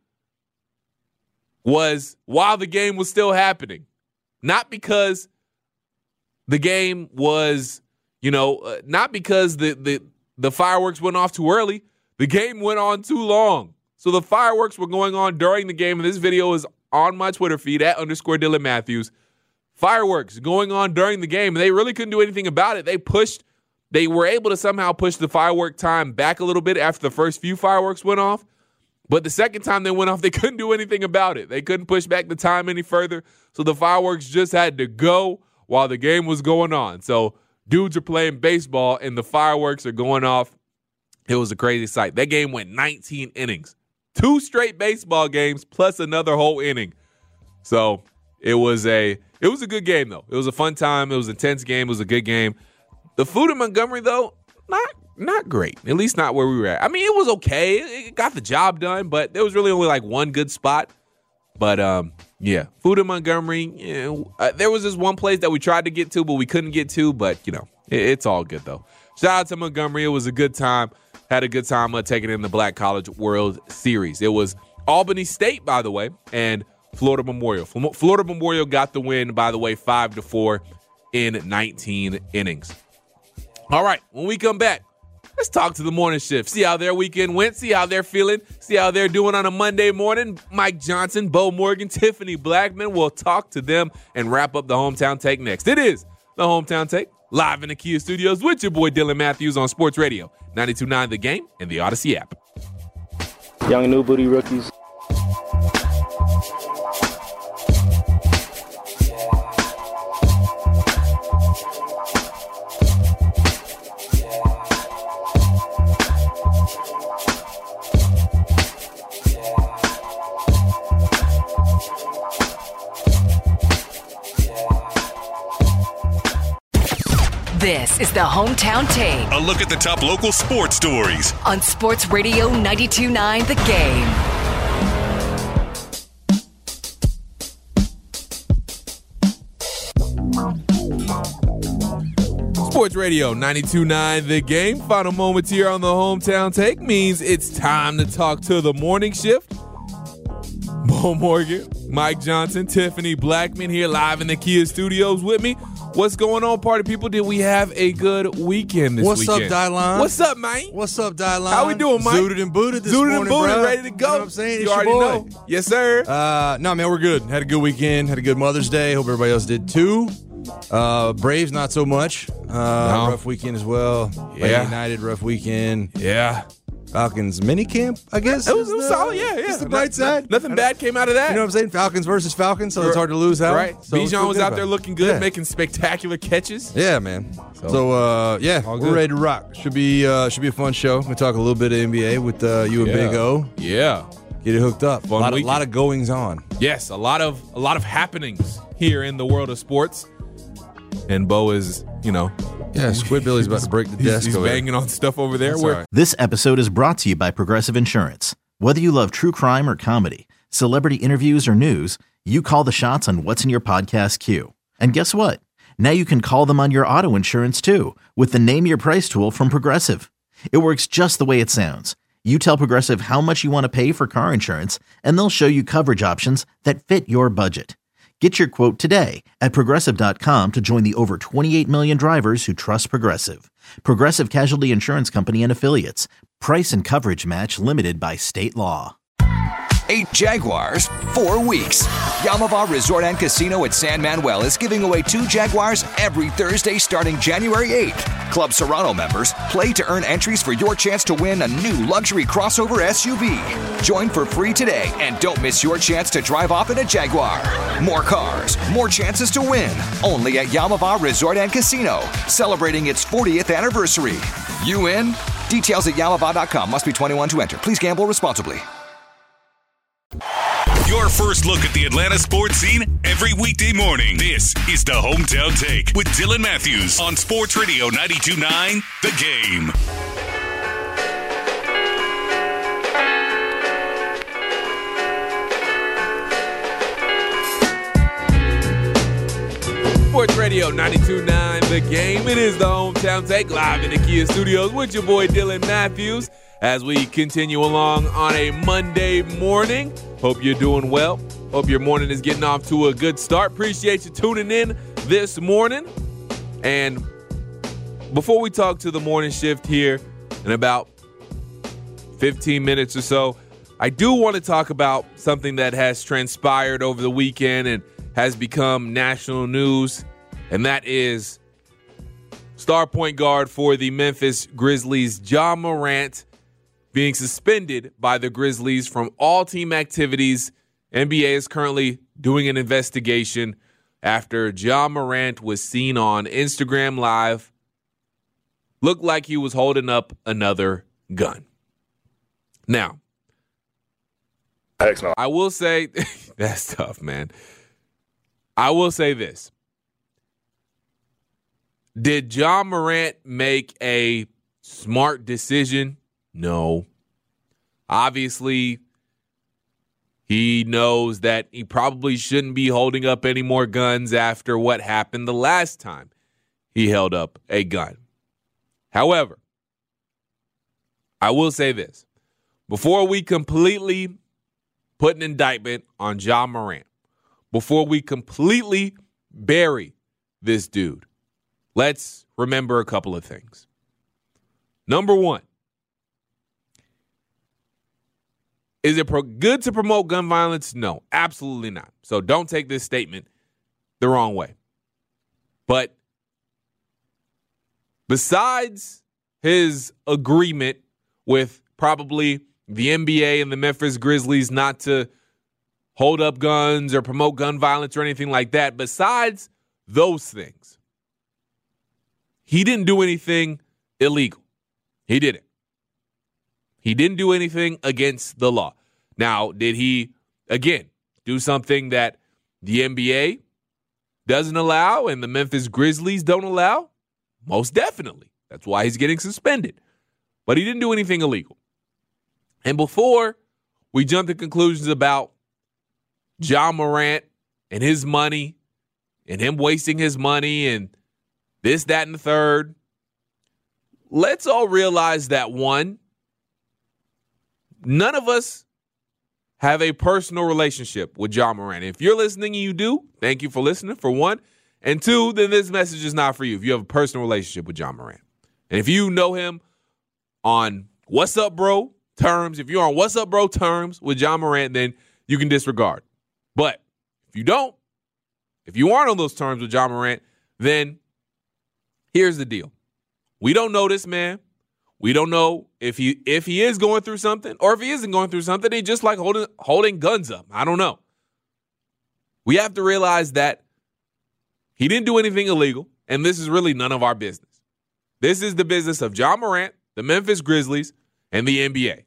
was while the game was still happening. Not because the game was, you know, uh, not because the, the, the fireworks went off too early. The game went on too long. So the fireworks were going on during the game. And this video is on my Twitter feed at underscore Dylan Matthews. Fireworks going on during the game. And they really couldn't do anything about it. They pushed, they were able to somehow push the firework time back a little bit after the first few fireworks went off. But the second time they went off, they couldn't do anything about it. They couldn't push back the time any further. So the fireworks just had to go while the game was going on. So dudes are playing baseball and the fireworks are going off. It was a crazy sight. That game went nineteen innings. Two straight baseball games plus another whole inning. So it was a it was a good game, though. It was a fun time. It was an intense game. It was a good game. The food in Montgomery, though, not not great. At least not where we were at. I mean, it was okay. It got the job done, but there was really only like one good spot. But, um, yeah, food in Montgomery, you know, uh, there was this one place that we tried to get to, but we couldn't get to. But, you know, it, it's all good, though. Shout out to Montgomery. It was a good time. Had a good time uh, taking in the Black College World Series. It was Albany State, by the way, and Florida Memorial. Florida Memorial got the win, by the way, five to four in nineteen innings. All right, when we come back, let's talk to the morning shift. See how their weekend went. See how they're feeling. See how they're doing on a Monday morning. Mike Johnson, Bo Morgan, Tiffany Blackman. We'll talk to them and wrap up the Hometown Take next. It is the Hometown Take, live in the Kia Studios with your boy Dylan Matthews on Sports Radio ninety-two point nine The Game and the Odyssey app. Young new booty rookies. This is the Hometown Take. A look at the top local sports stories on Sports Radio ninety-two point nine The Game. Sports Radio ninety-two point nine The Game. Final moments here on the Hometown Take means it's time to talk to the morning shift. Bo Morgan, Mike Johnson, Tiffany Blackman here live in the Kia Studios with me. What's going on, party people? Did we have a good weekend this What's weekend? What's up, Dylan? What's up, man? What's up, Dylan? How we doing, Mike? Zooted and booted this Zooted morning, and booted, bro. ready to go. You know what I'm saying? You It's already your boy. know. Yes, sir. Uh, no, man, we're good. Had a good weekend. Had a good Mother's Day. Hope everybody else did too. Uh, Braves, not so much. Uh, No. Rough weekend as well. Yeah. Lady United, rough weekend. Yeah. Falcons mini camp, I guess. It was, it is was the- solid, yeah, yeah. It's the bright Not- side. Nothing bad came out of that. You know what I'm saying? Falcons versus Falcons, so it's hard to lose that Right. one. So let's Bijan feel was good out about there it. looking good, Yeah. making spectacular catches. Yeah, man. So- So, uh, yeah, All we're good. ready to rock. Should be uh, should be a fun show. We talk a little bit of N B A with uh, you and Yeah. Big O. Yeah. Get it hooked up. Fun a lot, of, weekend. lot of goings on. Yes, a lot of a lot of happenings here in the world of sports. And Bo is, you know, Yeah, Squidbilly's about to break the he's, desk. he's over there. banging on stuff over there. That's Where all right. This episode is brought to you by Progressive Insurance. Whether you love true crime or comedy, celebrity interviews or news, you call the shots on what's in your podcast queue. And guess what? Now you can call them on your auto insurance too with the Name Your Price tool from Progressive. It works just the way it sounds. You tell Progressive how much you want to pay for car insurance, and they'll show you coverage options that fit your budget. Get your quote today at Progressive dot com to join the over twenty-eight million drivers who trust Progressive. Progressive Casualty Insurance Company and Affiliates. Price and coverage match limited by state law. Eight Jaguars, four weeks. Yamava Resort and Casino at San Manuel is giving away two Jaguars every Thursday starting January eighth. Club Serrano members play to earn entries for your chance to win a new luxury crossover S U V. Join for free today and don't miss your chance to drive off in a Jaguar. More cars, more chances to win. Only at Yamava Resort and Casino, celebrating its fortieth anniversary. You in? Details at yamava dot com. Must be twenty-one to enter. Please gamble responsibly. Your first look at the Atlanta sports scene every weekday morning. This is the Hometown Take with Dylan Matthews on Sports Radio ninety-two point nine The Game. Radio ninety-two point nine The Game. It is the Hometown Take live in the Kia Studios with your boy Dylan Matthews as we continue along on a Monday morning. Hope you're doing well. Hope your morning is getting off to a good start. Appreciate you tuning in this morning. And before we talk to the morning shift here in about fifteen minutes or so, I do want to talk about something that has transpired over the weekend and has become national news, and that is star point guard for the Memphis Grizzlies, Ja Morant, being suspended by the Grizzlies from all team activities. N B A is currently doing an investigation after Ja Morant was seen on Instagram Live. Looked like he was holding up another gun. Now, I will say, that's tough, man. I will say this. Did Ja Morant make a smart decision? No. Obviously, he knows that he probably shouldn't be holding up any more guns after what happened the last time he held up a gun. However, I will say this. Before we completely put an indictment on Ja Morant, before we completely bury this dude, let's remember a couple of things. Number one, is it pro- good to promote gun violence? No, absolutely not. So don't take this statement the wrong way. But besides his agreement with probably the N B A and the Memphis Grizzlies not to hold up guns or promote gun violence or anything like that, besides those things, he didn't do anything illegal. He didn't. He didn't do anything against the law. Now, did he, again, do something that the N B A doesn't allow and the Memphis Grizzlies don't allow? Most definitely. That's why he's getting suspended. But he didn't do anything illegal. And before we jump to conclusions about Ja Morant and his money and him wasting his money and this, that, and the third, let's all realize that, one, none of us have a personal relationship with Ja Morant. If you're listening and you do, thank you for listening, for one. And two, then this message is not for you if you have a personal relationship with Ja Morant. And if you know him on what's up, bro terms, if you're on what's up, bro terms with Ja Morant, then you can disregard. But if you don't, if you aren't on those terms with Ja Morant, then here's the deal. We don't know this man. We don't know if he if he is going through something or if he isn't going through something. He just like holding holding guns up. I don't know. We have to realize that he didn't do anything illegal, and this is really none of our business. This is the business of Ja Morant, the Memphis Grizzlies, and the N B A.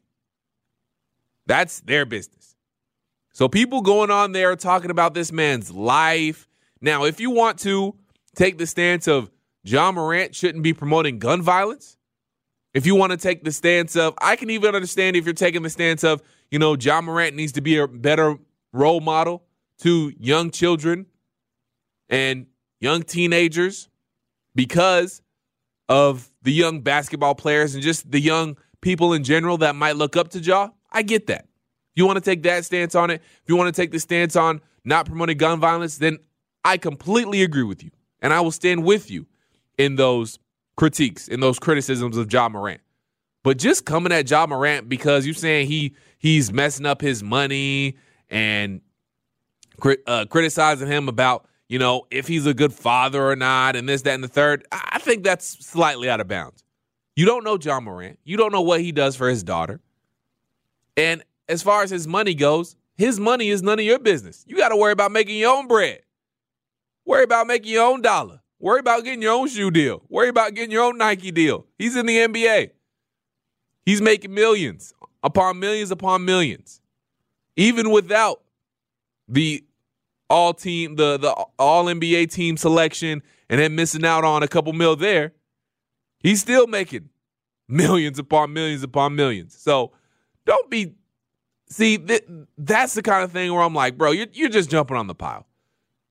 That's their business. So people going on there talking about this man's life. Now, if you want to take the stance of Ja Morant shouldn't be promoting gun violence, if you want to take the stance of, I can even understand if you're taking the stance of, you know, Ja Morant needs to be a better role model to young children and young teenagers because of the young basketball players and just the young people in general that might look up to Ja. I get that. If you want to take that stance on it, if you want to take the stance on not promoting gun violence, then I completely agree with you. And I will stand with you in those critiques, in those criticisms of Ja Morant. But just coming at Ja Morant because you're saying he he's messing up his money and uh, criticizing him about, you know, if he's a good father or not and this, that, and the third, I think that's slightly out of bounds. You don't know Ja Morant. You don't know what he does for his daughter. And as far as his money goes, his money is none of your business. You got to worry about making your own bread. Worry about making your own dollar. Worry about getting your own shoe deal. Worry about getting your own Nike deal. He's in the N B A. He's making millions upon millions upon millions. Even without the all team, the, the all N B A team selection and then missing out on a couple mil there, he's still making millions upon millions upon millions. So don't be, see, th- that's the kind of thing where I'm like, bro, you're, you're just jumping on the pile.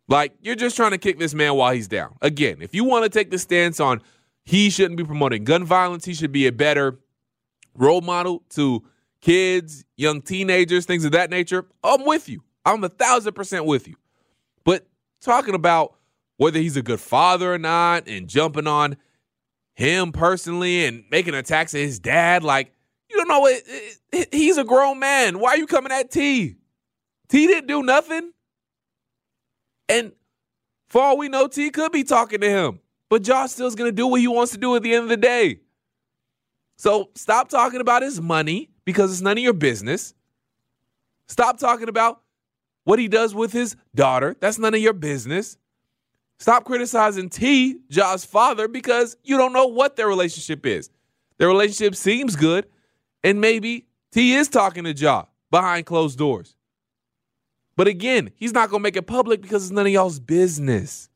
Like, you're just trying to kick this man while he's down. Again, if you want to take the stance on he shouldn't be promoting gun violence, he should be a better role model to kids, young teenagers, things of that nature, I'm with you. I'm a thousand percent with you. But talking about whether he's a good father or not and jumping on him personally and making attacks at his dad, like, you don't know, it, it, it, he's a grown man. Why are you coming at T? T didn't do nothing. And for all we know, T could be talking to him. But Josh still's going to do what he wants to do at the end of the day. So stop talking about his money because it's none of your business. Stop talking about what he does with his daughter. That's none of your business. Stop criticizing T, Josh's father, because you don't know what their relationship is. Their relationship seems good, and maybe T is talking to Ja behind closed doors. But again, he's not going to make it public because it's none of y'all's business.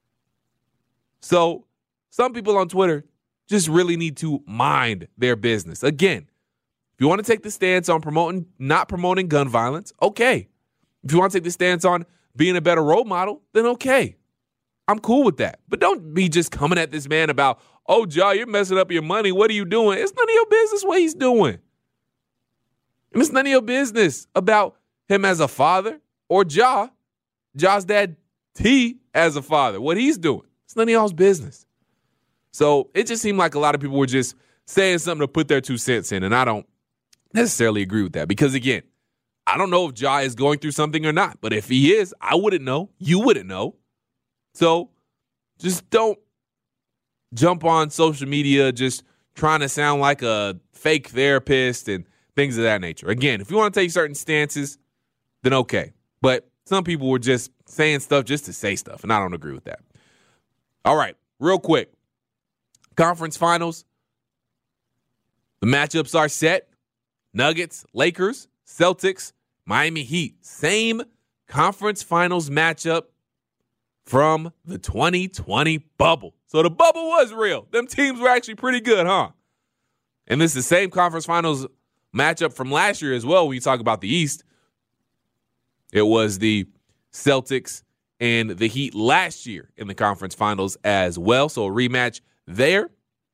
So some people on Twitter just really need to mind their business. Again, if you want to take the stance on promoting, not promoting gun violence, okay. If you want to take the stance on being a better role model, then okay. I'm cool with that. But don't be just coming at this man about, oh, Ja, you're messing up your money. What are you doing? It's none of your business what he's doing. And it's none of your business about him as a father or Ja, Ja's dad T as a father, what he's doing. It's none of y'all's business. So it just seemed like a lot of people were just saying something to put their two cents in, and I don't necessarily agree with that because, again, I don't know if Ja is going through something or not, but if he is, I wouldn't know. You wouldn't know. So just don't jump on social media just trying to sound like a fake therapist and things of that nature. Again, if you want to take certain stances, then okay. But some people were just saying stuff just to say stuff, and I don't agree with that. All right, real quick. Conference finals. The matchups are set. Nuggets, Lakers, Celtics, Miami Heat. Same conference finals matchup from the twenty twenty bubble. So the bubble was real. Them teams were actually pretty good, huh? And this is the same conference finals matchup from last year as well when you talk about the East. It was the Celtics and the Heat last year in the conference finals as well. So a rematch there.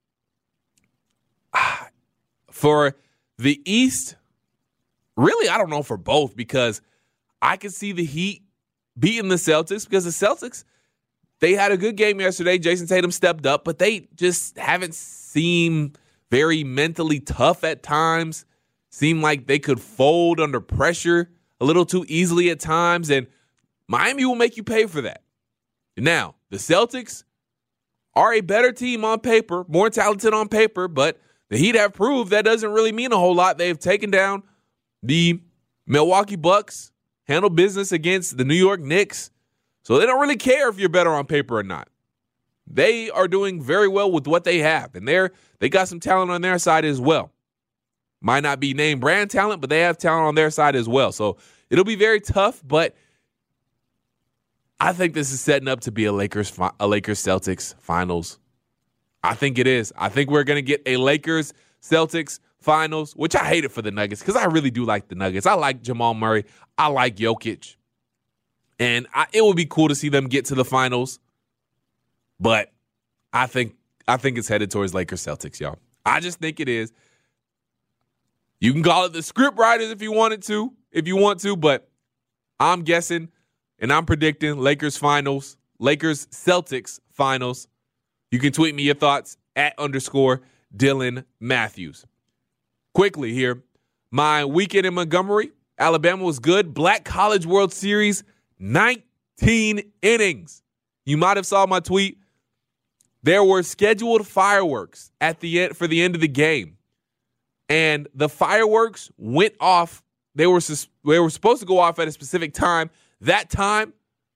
For the East, really, I don't know for both because I could see the Heat beating the Celtics because the Celtics, they had a good game yesterday. Jason Tatum stepped up, but they just haven't seemed very mentally tough at times. Seem like they could fold under pressure a little too easily at times, and Miami will make you pay for that. Now, the Celtics are a better team on paper, more talented on paper, but the Heat have proved that doesn't really mean a whole lot. They've taken down the Milwaukee Bucks, handled business against the New York Knicks, so they don't really care if you're better on paper or not. They are doing very well with what they have, and they're they got some talent on their side as well. Might not be name brand talent, but they have talent on their side as well. So it'll be very tough, but I think this is setting up to be a Lakers a Lakers Celtics finals. I think it is. I think we're going to get a Lakers Celtics finals, which I hate it for the Nuggets because I really do like the Nuggets. I like Jamal Murray. I like Jokic. And I, it would be cool to see them get to the finals. But I think I think it's headed towards Lakers Celtics, y'all. I just think it is. You can call it the script writers if you wanted to, if you want to, but I'm guessing and I'm predicting Lakers finals, Lakers Celtics finals. You can tweet me your thoughts at underscore Dylan Matthews. Quickly here, my weekend in Montgomery, Alabama was good. Black College World Series, nineteen innings. You might have saw my tweet. There were scheduled fireworks at the end for the end of the game. And the fireworks went off. They were they were supposed to go off at a specific time. That time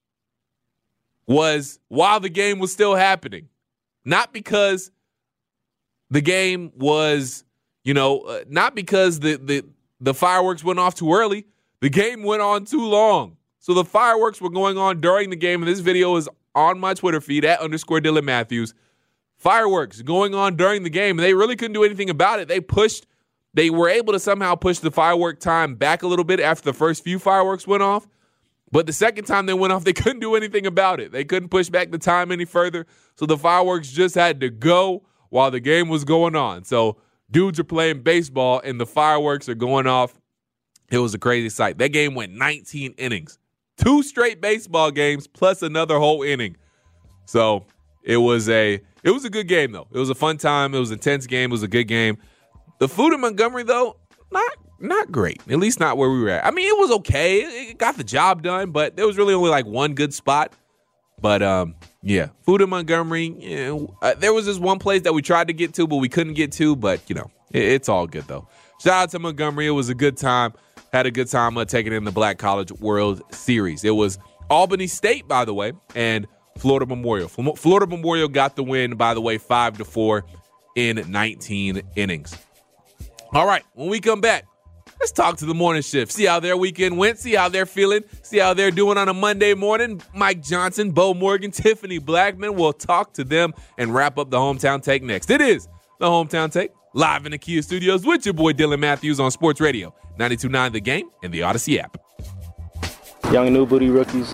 was while the game was still happening. Not because the game was, you know, uh, not because the, the, the fireworks went off too early. The game went on too long. So the fireworks were going on during the game. And this video is on my Twitter feed at underscore Dylan Matthews. Fireworks going on during the game. And they really couldn't do anything about it. They pushed. They were able to somehow push the firework time back a little bit after the first few fireworks went off. But the second time they went off, they couldn't do anything about it. They couldn't push back the time any further. So the fireworks just had to go while the game was going on. So dudes are playing baseball and the fireworks are going off. It was a crazy sight. That game went nineteen innings. Two straight baseball games plus another whole inning. So it was a it was a good game, though. It was a fun time. It was an intense game. It was a good game. The food in Montgomery, though, not not great. At least not where we were at. I mean, it was okay. It got the job done, but there was really only like one good spot. But, um, yeah, food in Montgomery, you know, uh, there was this one place that we tried to get to, but we couldn't get to. But, you know, it, it's all good, though. Shout out to Montgomery. It was a good time. Had a good time uh, taking in the Black College World Series. It was Albany State, by the way, and Florida Memorial. Florida Memorial got the win, by the way, five to four in nineteen innings. All right, when we come back, let's talk to the morning shift. See how their weekend went. See how they're feeling. See how they're doing on a Monday morning. Mike Johnson, Bo Morgan, Tiffany Blackman. We'll talk to them and wrap up the Hometown Take next. It is the Hometown Take, live in the Kia Studios with your boy Dylan Matthews on Sports Radio ninety-two point nine The Game and the Odyssey app. Young and new booty rookies.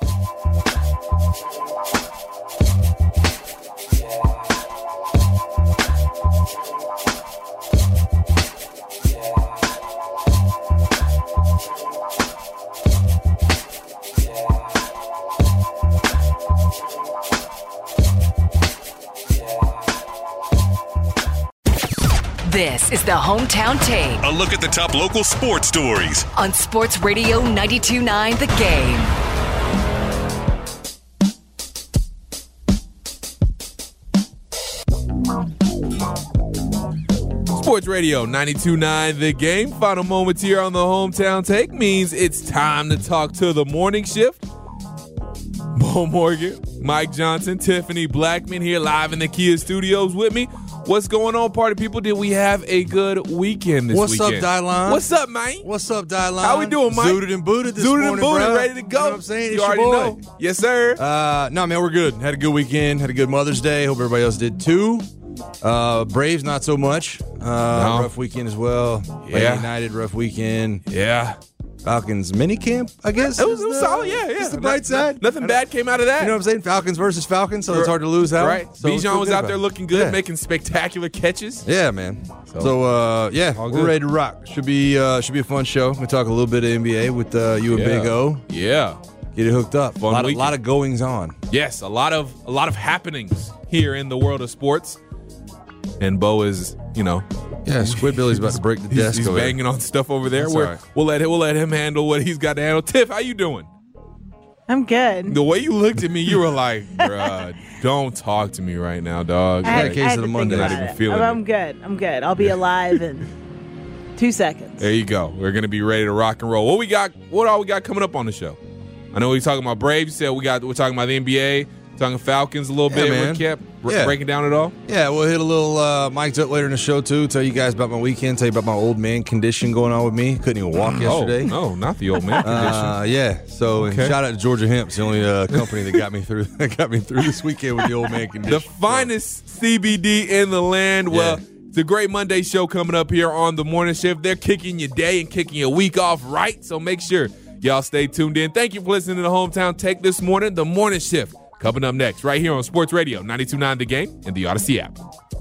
This is the Hometown Take. A look at the top local sports stories On Sports Radio ninety-two point nine The Game. Sports Radio ninety-two point nine The Game. Final moments here on the Hometown Take means it's time to talk to the morning shift. Bo Morgan, Mike Johnson, Tiffany Blackman here live in the Kia Studios with me. What's going on, party people? Did we have a good weekend this What's weekend? What's up, Dylon? What's up, man? What's up, Dylon? How we doing, Mike? Zooted and booted this Zooted morning, and booted, bro. ready to go. You know what I'm saying? You It's already your boy. know. Yes, sir. Uh, no, man, we're good. Had a good weekend. Had a good Mother's Day. Hope everybody else did too. Uh, Braves, not so much. Uh, No. Rough weekend as well. Yeah. Atlanta United, rough weekend. Yeah. Falcons mini camp, I guess. It was, it is was the- solid, yeah, yeah. It's the bright No- side. Nothing bad came out of that. You know what I'm saying? Falcons versus Falcons, so it's hard to lose that Right. one. So it's Bijan feel was good out about there it. looking good, Yeah. making spectacular catches. Yeah, man. So- So, uh, yeah, All we're good. ready to rock. Should be uh, should be a fun show. We talk a little bit of N B A with uh, you and Yeah. Big O. Yeah. Get it hooked up. Fun a lot, of, weekend. lot of goings on. Yes, a lot of a lot of happenings here in the world of sports. And Bo is, you know, Yeah, Squidbilly's about to break the he's, desk. he's over there. banging on stuff over there. That's We're, all right. We'll let him, we'll let him handle what he's got to handle. Tiff, how you doing? I'm good. The way you looked at me, you were like, bruh, don't talk to me right now, dog. I had, a case I had of the to Monday. think Not about even it. feeling I'm, I'm it. good. I'm good. I'll be alive in two seconds. There you go. We're gonna be ready to rock and roll. What we got? What all we got coming up on the show? I know we're talking about Braves. You said we got. We're talking about the N B A. Talking Falcons a little Yeah, bit. man. Recap. Re- Yeah. Breaking down it all. Yeah, we'll hit a little uh, mic'd up later in the show, too. Tell you guys about my weekend. Tell you about my old man condition going on with me. Couldn't even walk yesterday. Oh, no, not the old man condition. Uh, yeah. So and Okay. shout out to Georgia Hemp's, the only uh, company that got me through that got me through this weekend with the old man condition. The finest C B D in the land. Well, Yeah. it's a great Monday show coming up here on the morning shift. They're kicking your day and kicking your week off right. So make sure y'all stay tuned in. Thank you for listening to the Hometown Take this morning. The morning shift coming up next right here on Sports Radio ninety-two point nine The Game and the Odyssey app.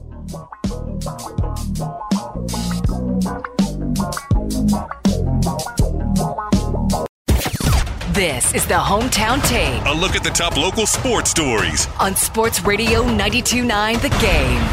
This is the Hometown Take. A look at the top local sports stories On Sports Radio ninety-two point nine The Game.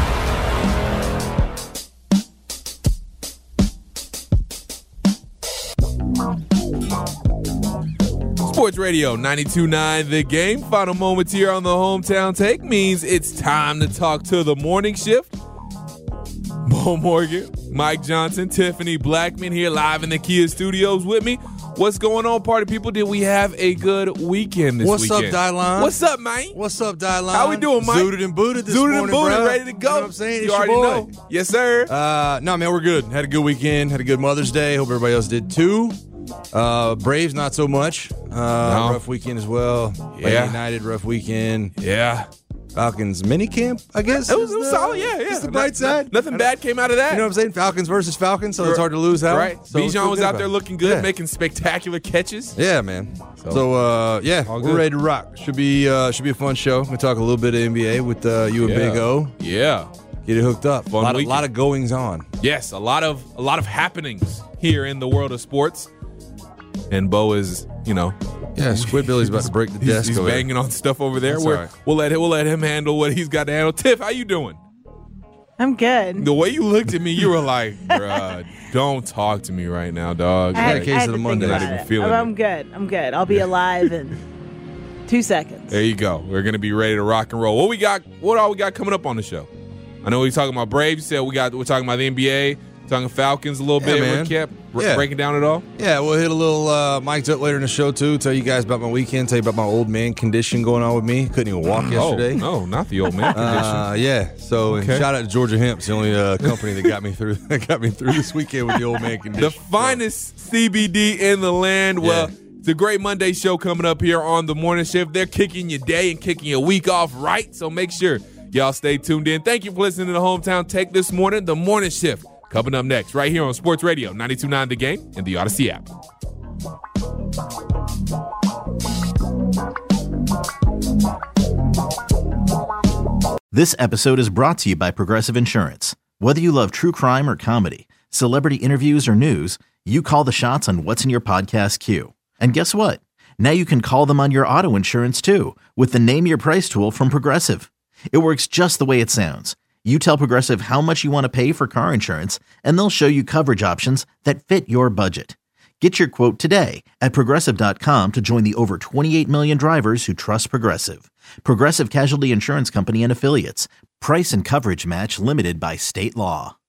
Sports Radio ninety-two point nine The Game. Final moments here on the Hometown Take means it's time to talk to the morning shift. Bo Morgan, Mike Johnson, Tiffany Blackman here live in the Kia Studios with me. What's going on, party people? Did we have a good weekend this What's weekend? up, Dylon? What's up, man? What's up, Dylon? How we doing, Mike? Zooted and booted this Zooted morning, and booted, bro. ready to go. You know what I'm saying? You It's your already boy. know. Yes, sir. Uh, no, man, we're good. Had a good weekend. Had a good Mother's Day. Hope everybody else did too. Uh, Braves, not so much. Uh, No. Rough weekend as well. Yeah. United, rough weekend. yeah. Falcons mini camp, I guess. It was, it was the, solid, yeah, yeah. It's the bright side. Nothing bad came out of that. You know what I'm saying? Falcons versus Falcons, so it's hard to lose out. Right. So Bijan was out there looking good, yeah. making spectacular catches. Yeah, man. So, so uh, yeah, All we're good. ready to rock. Should be uh, should be a fun show. We talk a little bit of N B A with uh, you and Yeah. Big O. Yeah. Get it hooked up. Fun a lot, of, weekend. lot of goings on. Yes, a lot of a lot of happenings here in the world of sports. And Bo is, you know, Yeah, Squid Billy's about to break the he's, desk. he's over there. banging on stuff over there. That's We're- all right. We'll let him, we'll let him handle what he's got to handle. Tiff, how you doing? I'm good. The way you looked at me, you were like, bruh, don't talk to me right now, dog. I had, Like, I had to think Not about even it. feeling I'm it. good. I'm good. I'll be alive in two seconds. There you go. We're gonna be ready to rock and roll. What we got? What all we got coming up on the show? I know we talking about Braves. You said we got. We're talking about the N B A. Talking Falcons a little Yeah, bit. man. Recap. Re- Yeah. Breaking down it all. Yeah, we'll hit a little uh, mic'd up later in the show, too. Tell you guys about my weekend. Tell you about my old man condition going on with me. Couldn't even walk yesterday. Oh, no, not the old man condition. Uh, yeah. So and Okay. shout out to Georgia Hemp's, the only uh, company that got me through that got me through this weekend with the old man condition. The finest C B D in the land. Well, Yeah. it's a great Monday show coming up here on the morning shift. They're kicking your day and kicking your week off right. So make sure y'all stay tuned in. Thank you for listening to the Hometown Take this morning. The morning shift coming up next right here on Sports Radio ninety-two point nine The Game and the Odyssey app. This episode is brought to you by Progressive Insurance. Whether you love true crime or comedy, celebrity interviews or news, you call the shots on what's in your podcast queue. And guess what? Now you can call them on your auto insurance too with the Name Your Price tool from Progressive. It works just the way it sounds. You tell Progressive how much you want to pay for car insurance, and they'll show you coverage options that fit your budget. Get your quote today at Progressive dot com to join the over twenty-eight million drivers who trust Progressive. Progressive Casualty Insurance Company and Affiliates. Price and coverage match limited by state law.